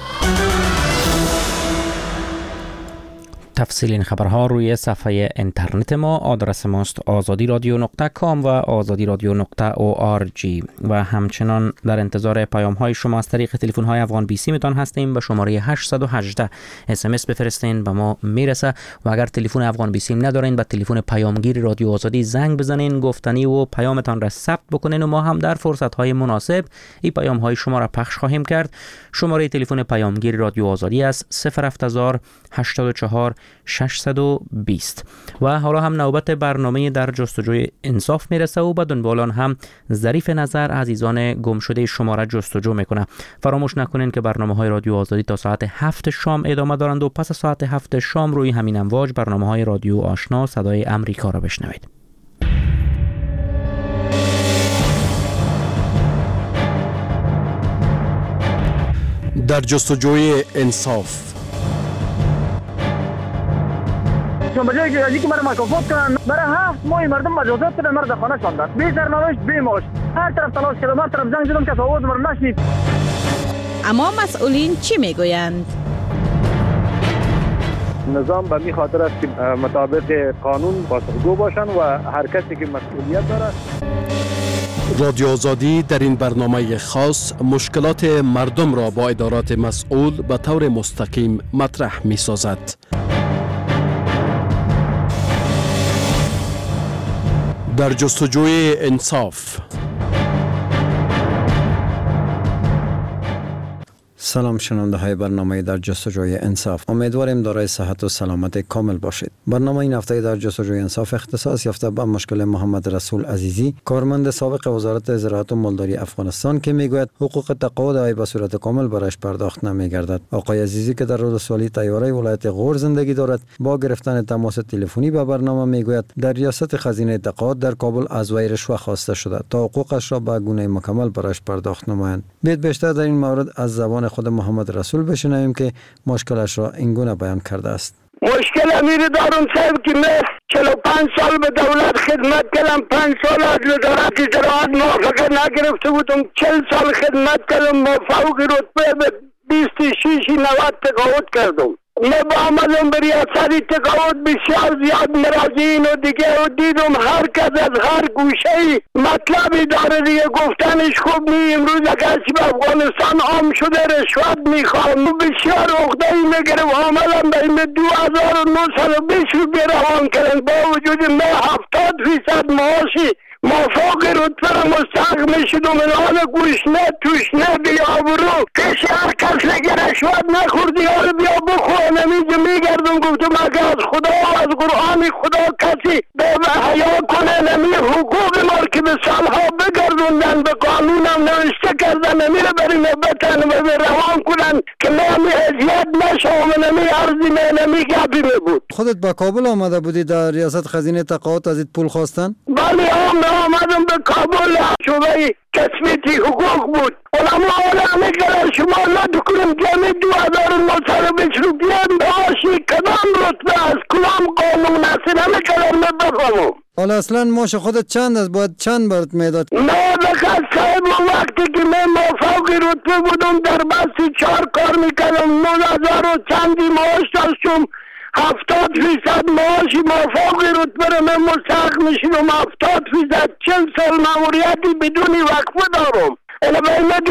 تفصیل این خبرها روی صفحه اینترنت ما. آدرس ماست azadi.radio.com و azadi.radio.org و همچنان در انتظار پیام های شما از طریق تلفن های افغان 20 میتون هستیم. به شماره 818 SMS بفرستین، به ما میرسه. و اگر تلفن افغان 20 ندارین به تلفن پیامگیر رادیو آزادی زنگ بزنین، گفتنی و پیامتان را ثبت بکنین و ما هم در فرصت های مناسب این پیام های شما را پخش خواهیم کرد. شماره تلفن پیامگیر رادیو آزادی است 08084 620. و حالا هم نوبت برنامه در جستجوی انصاف میرسه و به دنبال آن هم ظریف نظر عزیزان گم شده شما را جستجو میکنه. فراموش نکنین که برنامه‌های رادیو آزادی تا ساعت 7 شام ادامه دارند و پس ساعت 7 شام روی همین امواج برنامه‌های رادیو آشنا صدای امریکا را بشنوید. در جستجوی انصاف. چون به جایی که از اینکه مرا مکافات کنن برای 7 ماه مردم مجازات کردن، مرا در خانه شاندن بی سرنوشت بی معاش. هر طرف تلاش کردم، هر طرف زنگ زدم که آواز مرا نشنید. اما مسئولین چی میگویند؟ نظام به می خاطر است که مطابق قانون پاسخگو باشن و هر کسی که مسئولیت داره. رادیو آزادی در این برنامه خاص مشکلات مردم را با ادارات مسئول به طور مستقیم مطرح می سازد. در جستجوی انصاف. سلام شنونده های برنامه در جستجوی انصاف، امیدواریم دارای صحت و سلامت کامل باشید. برنامه این هفته در جستجوی انصاف اختصاص یافته به مشکل محمد رسول عزیزی، کارمند سابق وزارت زراعت و مالداری افغانستان که میگوید حقوق تقاعد وی به صورت کامل برایش پرداخت نمیگردد. آقای عزیزی که در ولسوالی طیاره ولایت غور زندگی دارد، با گرفتن تماس تلفنی به برنامه میگوید در ریاست خزینه تقاعد در کابل از وی رشوه خواسته شده تا حقوقش را به گونه مکمل برایش پرداخت نمایند. بیشتر در این مورد از زبان خود محمد رسول بشنویم که مشکلش را اینگونه بیان کرده است. مشکل امیر دارم صاحب که من 45 سال به دولت خدمت کردم، 5 سال از وزارت زراعت موافقه نگرفته بودم، 40 سال خدمت کردم، موفق رتبه به 26 90 تقاعد کردم. من با آمدم به ریاست تقاعد بسیار زیاد مراجعین و دیگه و دیدم هر کس از هر گوشه مطلبی داره دیگه، گفتنش خوب نی. امروز اگر به افغانستان عام شده رشوت میخوام، بسیار عقده‌ای میگرم. آمدم به این 2920 روپیه روان کردن، با وجود من 70% معاشی مافوق رتبه را مستحق میشد و من حال گوشنه توشنه بیابرو کسی هر کس لگه رشوت نخوردی حال بیا بخور. نمیجه میگردم گفتم اگر از خدا و از قرآن خدا کسی به حیا کنه، نمی حقوق ما که به سالها بگردوندن به قانونم نوشته کردن، نمیره بریم بتن و به روان کنن که نمی اذیت نشم و نمی عرضی نمی گبی می بود. خودت با کابل آمده بودی در ریاست خزینه تقاعد از پول خواستن؟ بله آمدم به کابل، شعبه تثبیت حقوق بود. علما علمه که شما ندکنم جمعی 2920 روپیه معاشی کدام رتبه از کدام قانون است نمیکنم بفهمم. حالا اصلا معاش خودت چند است؟ باید چند برات میداد؟ نه بخواست صاحب وقتی که من موفق رتبه بودم در بستی 4 کار میکنم 9000 و چندی معاش داشتم، 70% معاشی موفق رتبه رو من مستحق میشم، 70% 40 سال ماموریتی بدون وقفه دارم. انا به این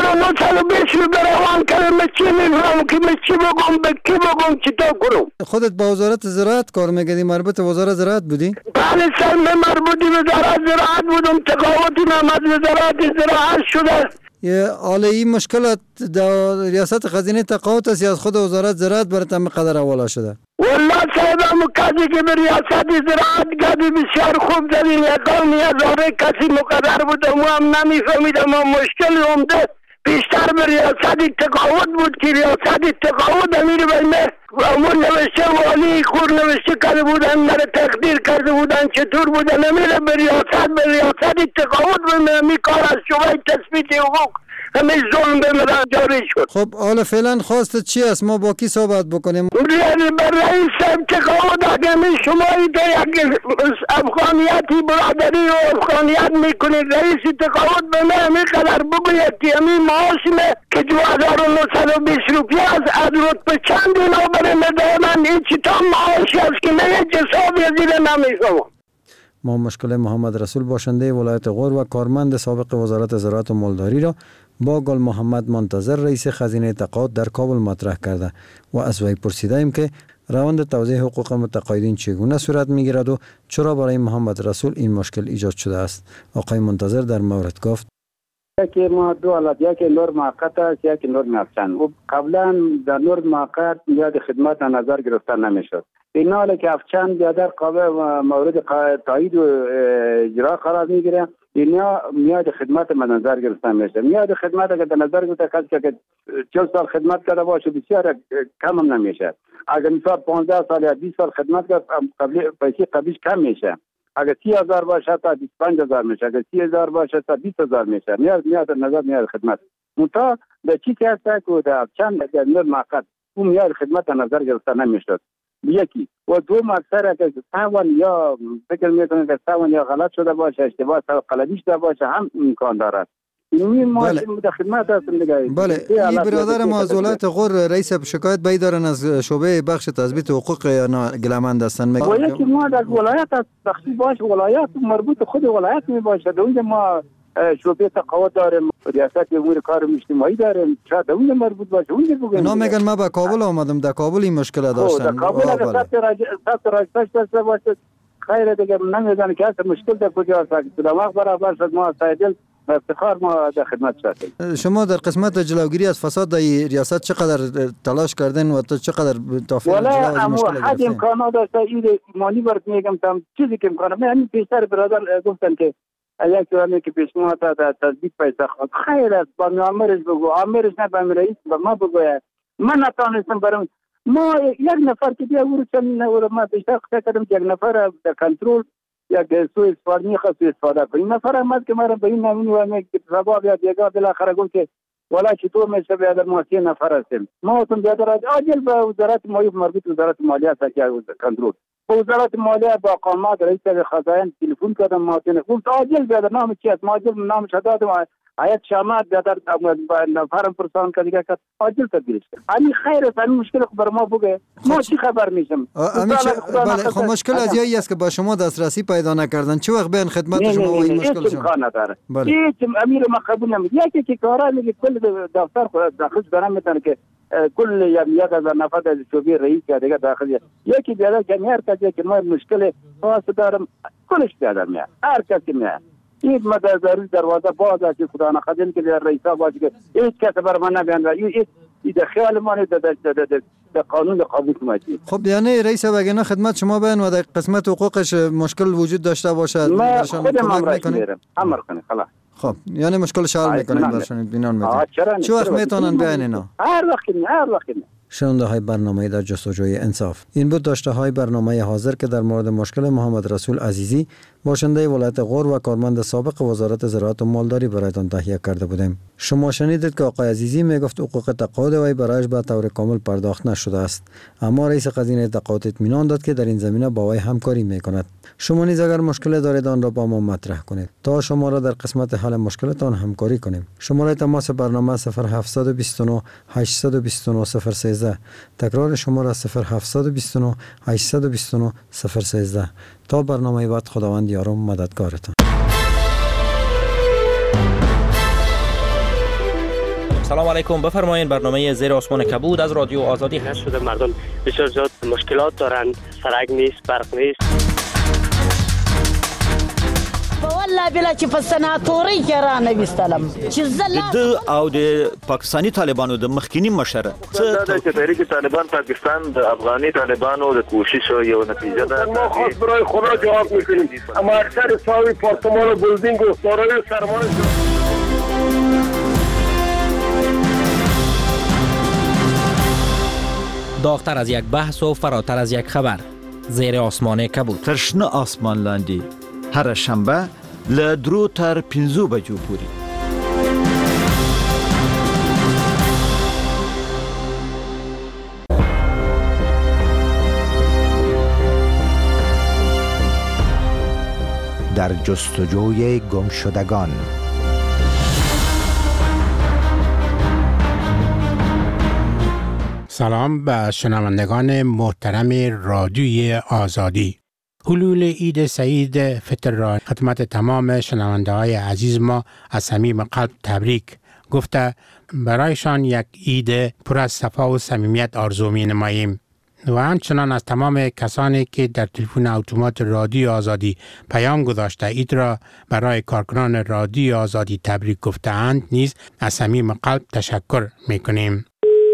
2920 رو بروان کردم. من چی میفهم که من چی بگم به کی بگم چطور کنم؟ خودت با وزارت زراعت کار میکردی؟ مربوط وزارت زراعت بودی؟ بله سر من مربوطی وزارت زراعت بودم، تقاعدی من از وزارت زراعت شده. یه حالا این مشکلات در ریاست خزینه تقاعد است یا از خود وزارت زراعت برات هم قدر حواله شده؟ والله صاحبم کسی که به ریاست زراعت گدی بسیار خوب زدی، یکان هزاره کسی مقدر بود و هم نمیفهمیدم. و مشکل عمده بیشتر به ریاست تقاعد بود که ریاست تقاعد امیر بایمه امور نوشته والی خور نوشته کرده بودن، نره تقدیر کرده بودن چطور بودن. امیر به ریاست تقاعد به کار از شبه تثبیت حقوق همه ظلم به من جاری شد. خب حالا فعلا خواست چی است؟ ما با کی صحبت بکنیم؟ بر رئیس تقاعد اگه شما یک افغانیتی برادری و افغانیت میکنید، رئیس تقاعد به من میقدر بگوید که همین معاشمه که 2920 روپیه از رتبه چند اینا برای مدارن این چطور معاشی است که من یک حسابی زیر نمیفهمم. ما مشکل محمد رسول باشنده ولایت غور و کارمند سابق وزارت زراعت و مالداری را با گل محمد منتظر رئیس خزینه تقاعد در کابل مطرح کرده و از وی پرسیدیم که روند توزیع حقوق متقاعدین چگونه صورت میگیرد و چرا برای محمد رسول این مشکل ایجاد شده است. آقای منتظر در مورد گفت که ما دو حالت، یک نور موقت است، یک نور افسان. و قبلا در نور موقت یاد خدمت در نظر گرفته نمیشد. این حالی که افچند بیادر قابل مورد تایید و اجرا قرار میگیره، اینیا میاد خدمت من نظر گرفته میشه. میاد خدمت اگر در نظر گرفته کسی که 40 سال خدمت کرده باشه بسیار کم هم نمیشه. اگر مثلا 15 سال یا 20 سال خدمت کرد پیسه قبلیش کم میشه. اگر 30,000 باشه تا 25,000 میشه، اگر 30,000 باشه تا 20,000 میشه. میاد نظر میاد خدمت. منتها به چی که هست که در چند نور موقت اون میاد خدمت در نظر گرفته نمیشد. یکی و دوم اکثر که سوان یا فکر میکنه که سوان یا غلط شده باشه، اشتباه قلبی شده باشه هم امکان دارد. این ما در خدمت هستیم دیگه. بله این برادر ما از ولایت غور رئیس شکایت بایی دارن از شعبه بخش تثبیت حقوق گلمند هستن. و یکی ما در ولایت بخشی باشه، ولایت مربوط خود ولایت می باشه. اونجا ما شعبه تقاعد داریم، ریاست امور کار اجتماعی داریم، شاید اونجا مربوط باشه. اونجا بگم اینا میگن ما به کابل آمدم، در کابل این مشکل داشتن. در کابل اگه ثبت راجپش داشته باشه خیره دیگه نمیدونم که اصلا مشکل در کجا است. در وقت برابر شد ما سایدل و افتخار ما در خدمت شدیم. شما در قسمت جلوگیری از فساد در ریاست چقدر تلاش کردین و چقدر توفیق ولی اما حد امکانات داشته این مانی برات میگم تام چیزی که امکانه من همین پیشتر برادر گفتن که یک جوانی که پیش ما تا تثبیت پیسه خواهد خیر است با آمرش بگو، آمرش نه با رئیس با ما بگوید. من نتانستم برم ما یک نفر که بیا ورو چند ما پیشتر کردم که یک نفر در کنترل یک سوء استفاده میخواست استفاده کنه. این نفر آمد که مرا به این نمونی و میگه رباب یا دیگه بالاخره گفت که والا چطور میشه بیادر ما 3 نفر هستیم. ما اتون بیادر عاجل به وزارت مالیه مربوط وزارت مالیه است که کنترل به وزارت مالیه با قامات رئیس خزائن تلفن کردم، ما گفت عاجل بیادر نام چی است، ما عاجل نامش دادم آیت شامات در نفرم پرسان که دیگه عاجل تبدیلش همین خیر است. همین مشکل بر ما بگه ما چی خبر میشم. بله خب مشکل از یایی است که با شما دسترسی پیدا نکردن. چه وقت بیان خدمت شما و این مشکل شما امکان نداره. هیچ امیر ما قبول نمیکنه. یکی که کارا میگه کل دفتر خود داخل دارم میتونه که کل 1000 نفر از شعبه رئیس که دیگه داخل یکی بیاد که هر کسی که ما مشکل خاص دارم کلش بیاد میاد هر کسی میاد. این مدرسه دروازه باز است خدا نخواهد که رئیسا باشه که هیچ کس بر من نبیند و این خیال ما در قانون قبول کنید. خب یعنی رئیس بگینا خدمت شما بیان و در قسمت حقوقش مشکل وجود داشته باشد ما خودم امرش میرم امر کنه خلاص. خب یعنی مشکلش حل میکنید برشون بینان میدید. چه وقت میتونن بیان اینا؟ هر وقت شنونده های برنامه در جستجوی انصاف. این بود داشته های برنامه حاضر که در مورد مشکل محمد رسول عزیزی باشنده ولایت غور و کارمند سابق وزارت زراعت و مالداری برایتان تهیه کرده بودیم. شما شنیدید که آقای عزیزی میگفت حقوق تقاعد وی برایش به طور کامل پرداخت نشده است، اما رئیس خزینه تقاعد اطمینان داد که در این زمینه با وی همکاری میکند. شما نیز اگر مشکل دارید آن را با ما مطرح کنید تا شما را در قسمت حل مشکلتان همکاری کنیم. شماره تماس برنامه 0729 829 013. تکرار شماره 0729 829 013. تا برنامه بعد خداوند یارم مددگارتان. سلام علیکم، بفرمایید. برنامه زیر آسمان کبود از رادیو آزادی هست. شده مردم بسیار زیاد مشکلات دارند، سرک نیست، برق نیست. والله بلا چې په سناتوري کې را نویستلم چې د او د پاکستانی طالبانو د مخکینی مشر څه د تحریک طالبان پاکستان د افغاني طالبانو د کوشش یو نتیجه ده. ما خاص برای خدا جواب میکنیم، اما اکثر ساوی پارتمان و بلدینگ و دارای سرمایه داغتر از یک بحث و فراتر از یک خبر. زیر آسمان کبود. ترشنه آسمان لاندی هر شنبه له 3 تر 5 بجو پورې. در جستجوی گمشدگان. سلام به شنوندگان محترم رادیوی آزادی. حلول عید سعید فطر را خدمت تمام شنونده های عزیز ما از صمیم قلب تبریک گفته برایشان یک عید پر از صفا و صمیمیت آرزو می نماییم. و همچنان از تمام کسانی که در تلفن اتومات رادیو آزادی پیام گذاشته عید را برای کارکنان رادیو آزادی تبریک گفته‌اند نیز از صمیم قلب تشکر می کنیم.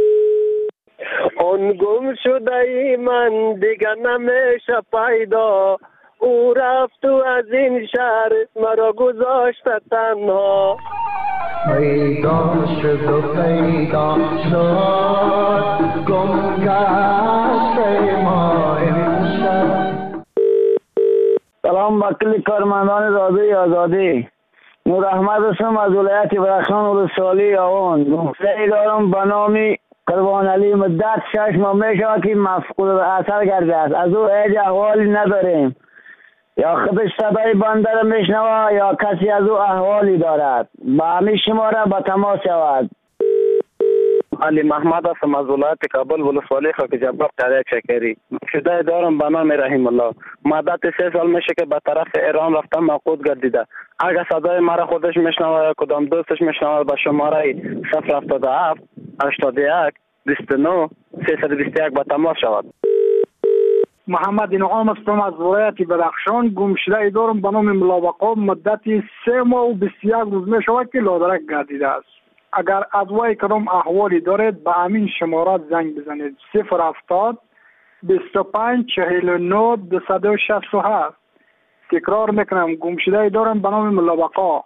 آن گم شده ای من دیگر نمیشه پیدا، او رفت و از این شهر مرا گذاشت تنها. پیدا شد و پیدا شد گم گشته ما امشب. سلام با کل کارمندان رادیوی آزادی. نور احمد هستم از ولایت بدخشان ولسوالی آوان. گمشده‌ای دارم به نام قربان علی. مدت 6 ماه میشه که مفقود اثر کرده است. از او هیچ احوالی نداریم، یا خودش صدای بنده را میشنوه یا کسی از او احوالی دارد. با همین شماره با تماس شود. علی محمد هستم از ولایت کابل ولسوالی خاک جبار تریاک شکری. شده دارم به نام رحیم الله. مدت 3 سال میشه که به طرف ایران رفتم مفقود گردیده. اگر صدای مرا خودش میشنوه یا کدام دوستش میشنوه به شماره 077 81 29 321 با تماس شود. محمد انعام هستم از ولایت بدخشان. گمشده دارم به نام ملاوقا. مدت 3 ماه و 21 روز می شود که لادرک گردیده است. اگر از وی کدام احوالی دارید به همین شمارات زنگ بزنید. 070 25 49 267. تکرار میکنم گمشده دارم به نام ملاوقا.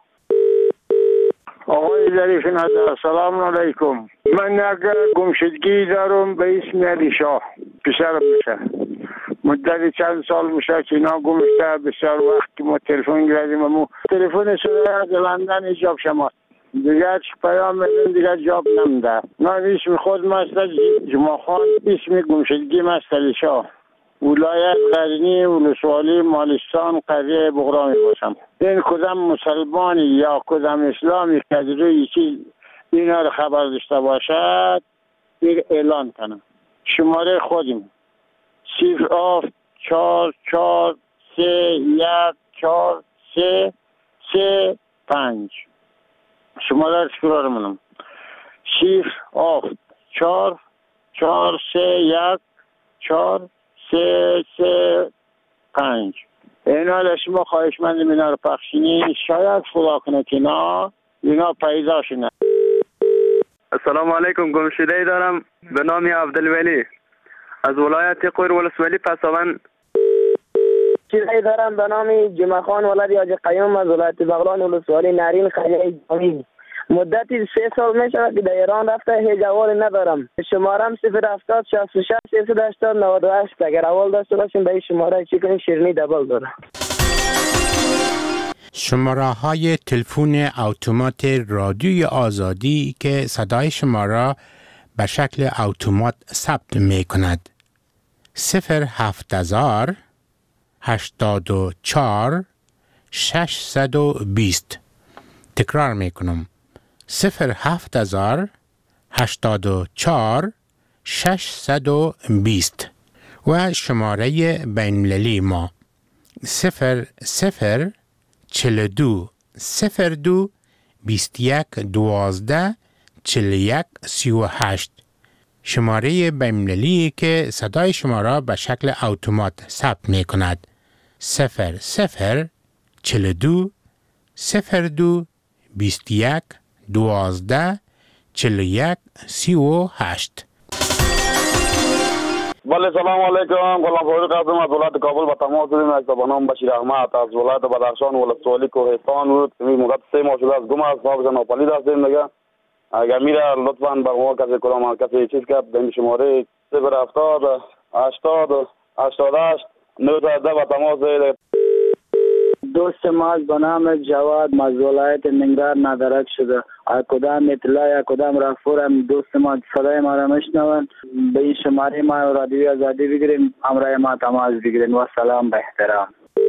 آقای ظریف نظر سلام علیکم. من یک گمشدگی دارم به اسم علی شاه. پسرم میشه مدت چند سال میشه که اینا گم شده. بسیار وقت که ما تلفن گردیم اما تلفن شده از لندن ایجاب شما دیگر پیام میدیم دیگر جواب نمیده. من اسم خود مستر جمعه خان، اسم گمشدگی مستر علی شاه. ولایت غزنی ولسوالی مالستان قریه بغرا می باشم. این کدام مسلمانی یا کدام اسلامی که از روی چیز اینا رو خبر داشته باشد این اعلان کنم. شماره خودم 084314335 شماره تکرار منم 084414335 اینا شما خواهشمندم اینا رو پخشینی. شاید خدا کنه که اینا پیدا شنه. السلام علیکم. گمشده دارم به نام عبدالولی از ولایت قور ولسوالی پسابند. چیزی دارم به نام جمعه خان ولد حاجی قیوم از ولایت بغلان ولسوالی نارین خلیه جامی. مدتی 3 سال می شود که در ایران رفته هیچ احوال ندارم. شمارم 070 66 380 98. اگر احوال داشته باشین به این شماره چی کنین شیرینی دبل داره. شماره های تلفن اتومات رادیوی آزادی که صدای شما را به شکل اتومات ثبت می کند 07000 84 620. تکرار می کنم 07000 84 620 و شماره بین‌المللی ما 00 42 02 21 12 41 38. شماره بین‌المللی که صدای شما را به شکل اتومات ثبت می کند 00 42 02 21 12 41 38. بله سلام علیکم. غلام فاروق هستم از ولایت کابل با تماس داریم از بنام بشیر احمد از ولایت بدخشان ولسوالی کوهستان بود. مدت 3 ماه شده از گم است. ما ناپدید هستیم دیگه. اگر میره لطفاً به ما کسی کلام کسی چیز کرد به شماره 070 80 88 910 با تماس دارید. دوست ما به نام جواد از ولایت ننگرهار ندرک شده. کدام اطلاع کدام رفورم دوست ما صدای ما را میشنون به این شماره ما رادیوی آزادی بگیرین همراه ما تماس بگیرین و سلام به احترام.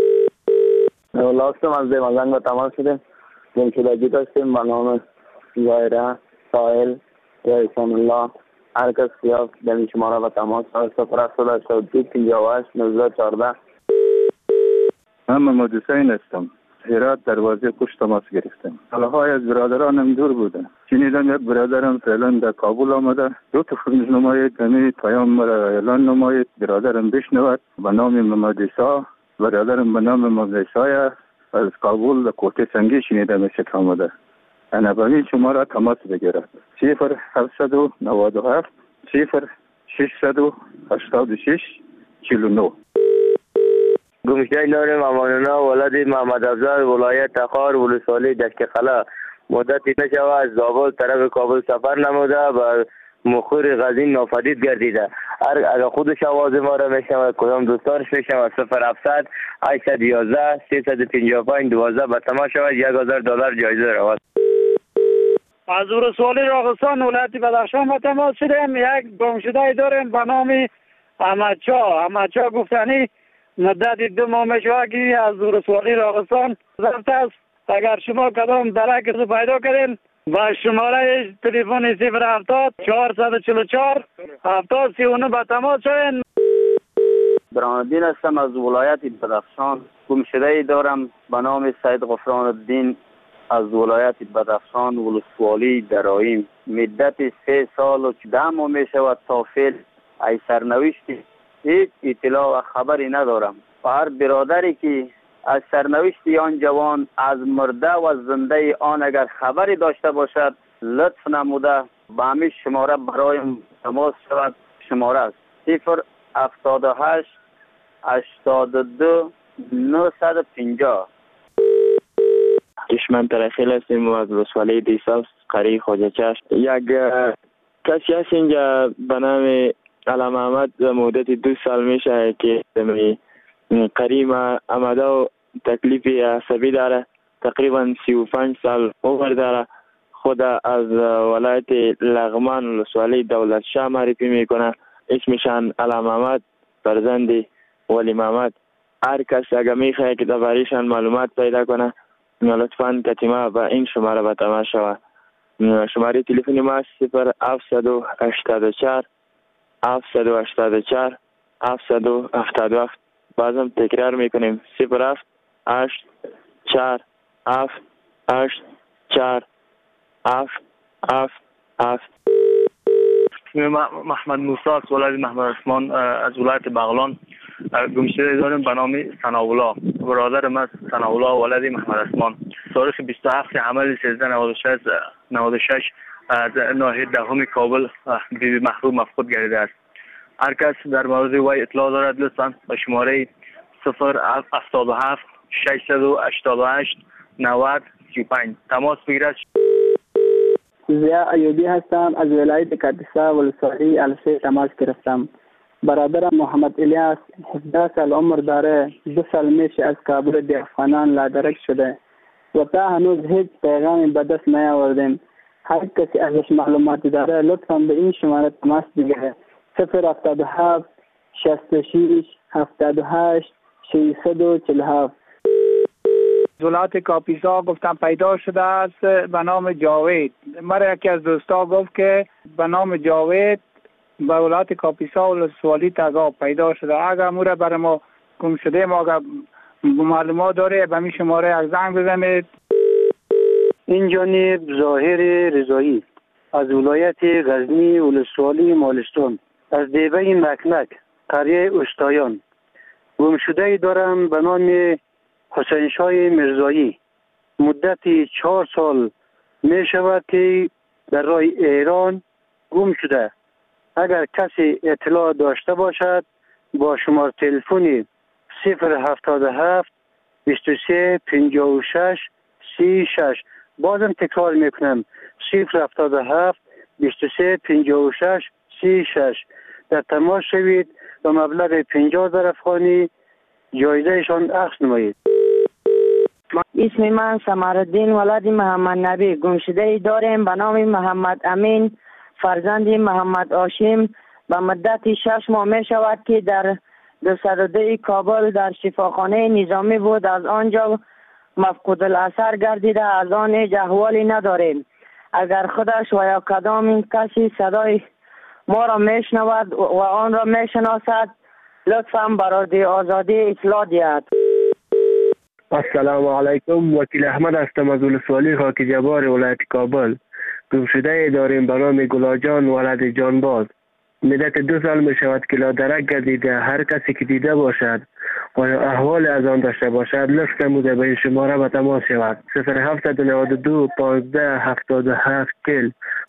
لاستم از دیمازنگ تماس شدیم. گمشدگی داشتیم به نام زایره ساحل یا اسلام الله هر کس خیاف به این شماره و تماس 072 58 1914. من محمد حسین هستم. هرات دروازه پشت تماس گرفتم. حالهای از برادرانم دور بودن. شنیدم یک برادرم فعلا در کابل آمده. دو تا نماید همین پیام مرا اعلان نماید برادرم بشنود به نام محمد عیسی. برادرم به نام محمد عیسی از کابل در کوته سنگی شنیدم شکل آمده. انا به این شماره تماس بگیرد 0797 0686 49. گمشده داریم امانونا ولد محمد افضل ولایت تخار ولسوالی دشتقلا. مدتی نشوه از زابل طرف کابل سفر نموده و مخور غزین ناپدید گردیده. اگر خودش آواز ما را میشنود کدام دوستانش میشنود 070 811 355 12 به تماس شود $1000 جایزه رود. از ولسوالی راغستان ولایت بدخشان با تماس شدیم. یک گمشده داریم به نام احمدشاه گفتنی. مدت 2 ماه میشود که از ولسوالی راغستان رفته است. اگر شما کدام درک رو پیدا کردین با شماره تلفن 070 444 7039 با تماس شوین. برهان‌الدین هستم از ولایت بدخشان. گمشده‌ای دارم به نام سید غفران الدین از ولایت بدخشان ولسوالی درایم. مدت 3 سال و 10 ماه میشود تا فعل ای سرنوشتی هیچ اطلاع و خبری ندارم. و هر برادری که از سرنوشت آن جوان از مرده و زنده آن اگر خبری داشته باشد لطف نموده به همین شماره برای تماس شود. شماره است 078 82 950. دشمن ترخیل هستیم از ولسوالی دیساس قریه خواجه چشم. یک کسی هست اینجا به نام علم احمد مدت 2 سال میشه که قریم آمده و تکلیف عصبی داره. تقریبا 35 سال عمر داره. خود از ولایت لغمان ولسوالی دولت شاه معرفی میکنه. اسمشان علم احمد فرزند ولی محمد. هر کس اگر میخواه که درباره‌شان معلومات پیدا کنه لطفاً کتیمه به این شماره به تماس شود. شماره تلفنی ما 0784 784 777. بازم تکرار میکنیم 0784 784 777. محمد موسی است، ولد محمد عثمان از ولایت بغلان. گمشده داریم به نام ثناءالله. برادرم است ثناءالله ولد محمد عثمان. تاریخ 27 حمل 1396 از ناحیه دهم کابل به محروم مفقود گردیده است. هر کس در مورد وی اطلاع دارد لطفاً به شماره 077 688 90 35 تماس بگیرد. زیا ایوبی هستم، از ولایت کاپیسا ولسوالی السه تماس گرفتم. برادرم محمد الیاس 17 سال عمر داره، 2 سال میشه از کابل به افغانان لادرک شده و تا هنوز هیچ پیغامی به دست نیاوردیم. هر کسی ازش معلوماتی داره لطفاً به این شماره تماس بگیره. 077 66 78 647. ولایت کاپیسا گفتم پیدا شده است به نام جاوید. مرا یکی از دوستا گفت که به نام جاوید به ولایت کاپیسا ولسوالی تگاب پیدا شده. اگر مورا برای ما گم شده ما اگر معلومات داره به می شماره یک زنگ بزنید. این جانب ظاهر رضایی از ولایت غزنی ولسوالی مالستان، از دیبه مکنک قریه اشتایان. گم شده دارم به نام حسین شاه مرزایی. مدت 4 سال می شود که در راه ایران گم شده. اگر کسی اطلاع داشته باشد با شماره تلفن 077 23 56 36. بازم تکرار میکنم 077 23 56 36. در تماس شوید و مبلغ 50,000 افغانی جایزهشان اخذ نمایید. اسم من سمرالدین ولد محمد نبی. گمشده داریم به نام محمد امین فرزند محمد هاشم. به مدت 6 ماه می شود که در 202 کابل در شفاخانه نظامی بود. از آنجا مفقود الاثر گردیده. از آن هیچ احوالی نداریم. اگر خودش و یا کدام کسی صدای ما را میشنود و آن را میشناسد لطفاً برای آزادی اطلاع دهد. السلام علیکم. وکیل احمد هستم از ولسوالی خاک جبار ولایت کابل. گمشده داریم به نام گلاجان ولد جانباز. مدت 2 سال می شود که لادرک گردیده. هر کسی که دیده باشد و احوال از آن داشته باشد لطف نموده به این شماره به تماس شود. 0792 15 77 40.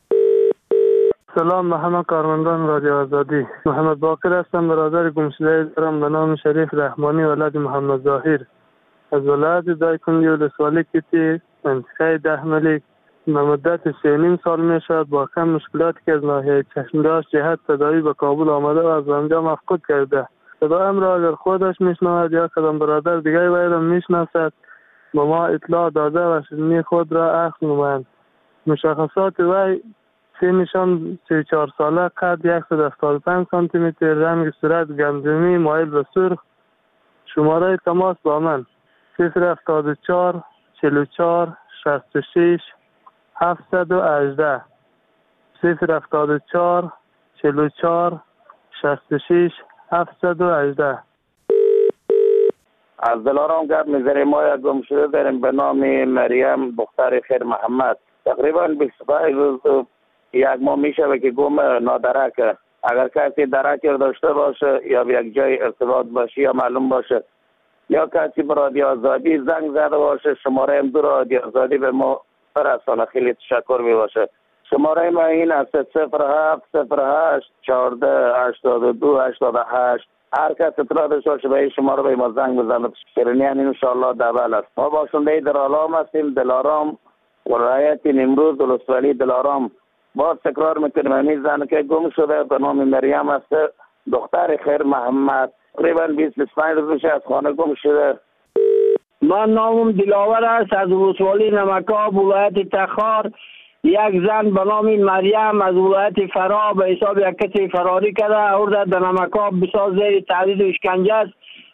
سلام، محمد کارمندان رادیو آزادی. محمد باقر هستم، برادر گمشده دارم به نام شریف رحمانی ولد محمد ظاهر از ولایت دایکنی ولسوالی کتی منطقه 10 ملک. به مدت 3.5 سال می شود با کم مشکلاتی که از ناحیه چشمداش جهت صدایی به کابل آمده و از آنجا مفقود کرده. صدایم را اگر خودش میشنود یا کدام برادر دیگر وی را میشناسد به ما اطلاع داده و شیرینی خود را اخذ نمایند. مشخصات وی سنشان 34 ساله، قد 175 سانتی متر، رنگ صورت گندمی مایل به سرخ. شماره تماس با من 074 44 66 718 074 44 66 718. از دلارام گپ می‌زنیم. ما یک گمشده داریم به نام مریم دختر خیر محمد. تقریبا 25 روز 1 ماه میشه که گم نادرک. اگر کسی درک داشته باشه یا به یک جای ارتباط باشه یا معلوم باشه یا کسی به رادیو آزادی زنگ زده باشه شماره ام 2 رادیو آزادی به ما برسانه خیلی تشکر می باشه. شماره ما این است 07 08 14 82 88. هر کس اطلاع داشته باشه به این شماره به ما زنگ بزنه. شیرینیان انشاءالله دبل است. ما باشنده دلارام هستیم، دلارام ولایت نیمروز ولسوالی دلارام. باز تکرار میکنیم این زن که گم شده به نام مریم است دختر خیر محمد. تقریبا 25 روز میشه از خانه گم شده. من نامم دلاور است از ولسوالی نمکاب ولایت تخار. یک زن به نام مریم از ولایت فرا به حساب یک کسی فراری کرده آورده در نمکاب بسیار زیر تهدید و اشکنجه است.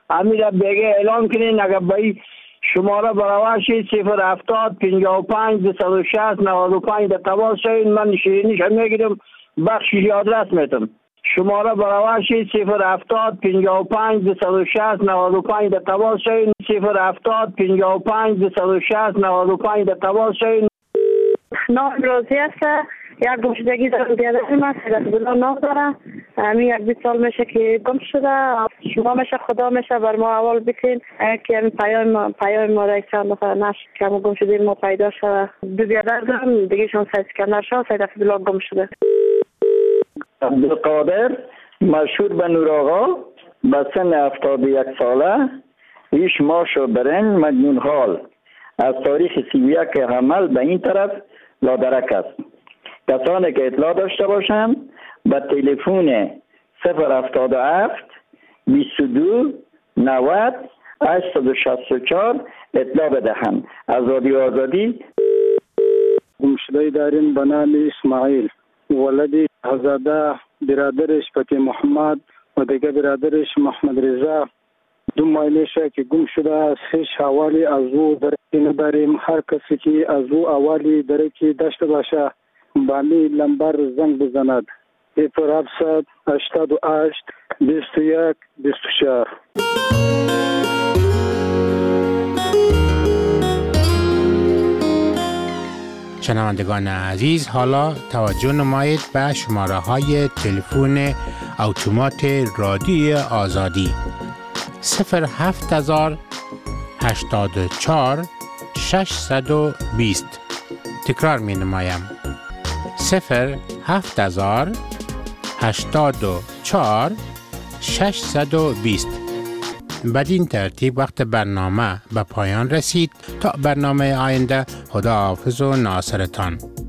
امیر بگه اعلام کنین اگر به شماره برابر شید 070 55 260 95 در تماس شوید. من شیرینیش هم میگیرم بخشی آدرس میتم. شماره برابر شید 070 55 260 95 در تماس شوید. 070 55 260 95 در تماس شوید. نام روزی است. یک گمشدگی دارم بیادر من سیدت بلا نام دارم. همین 20 سال میشه که گم شده. شما میشه خدا میشه بر ما اول بکن که همین پیام ما را یک چند نفر نشد که همون گم شده ما پیدا شده. دو بیادر دارم دیگه شما سید سکندر شد سیدت بلا گم شده. عبدالقادر مشهور به نور آقا به سن 71 ساله ایش ماشو برن مجنون حال از تاریخ 31 حمل به این طرف لادرک است. کسانی که اطلاع داشته باشند به تلفن 077 22 90 864 اطلاع بدهند. از رادیو آزادی. گمشده داریم به نام اسماعیل ولدی هزاده برادرش پتی محمد و دیگه برادرش محمد رضا 2 ماه میشه که گم شده است. هیچ حوالی از او درکی نداریم. هر کسی که از او حوالی درکی داشته باشه بامی لمبر زنگ بزند 0788 21 24. شنوندگان عزیز، حالا توجه نمایید به شماره های تلفن اتومات رادیوی آزادی 07000 84 620. تکرار می نمایم 07000 84 620. بدین ترتیب وقت برنامه به پایان رسید. تا برنامه آینده خدا حافظ و ناصرتان.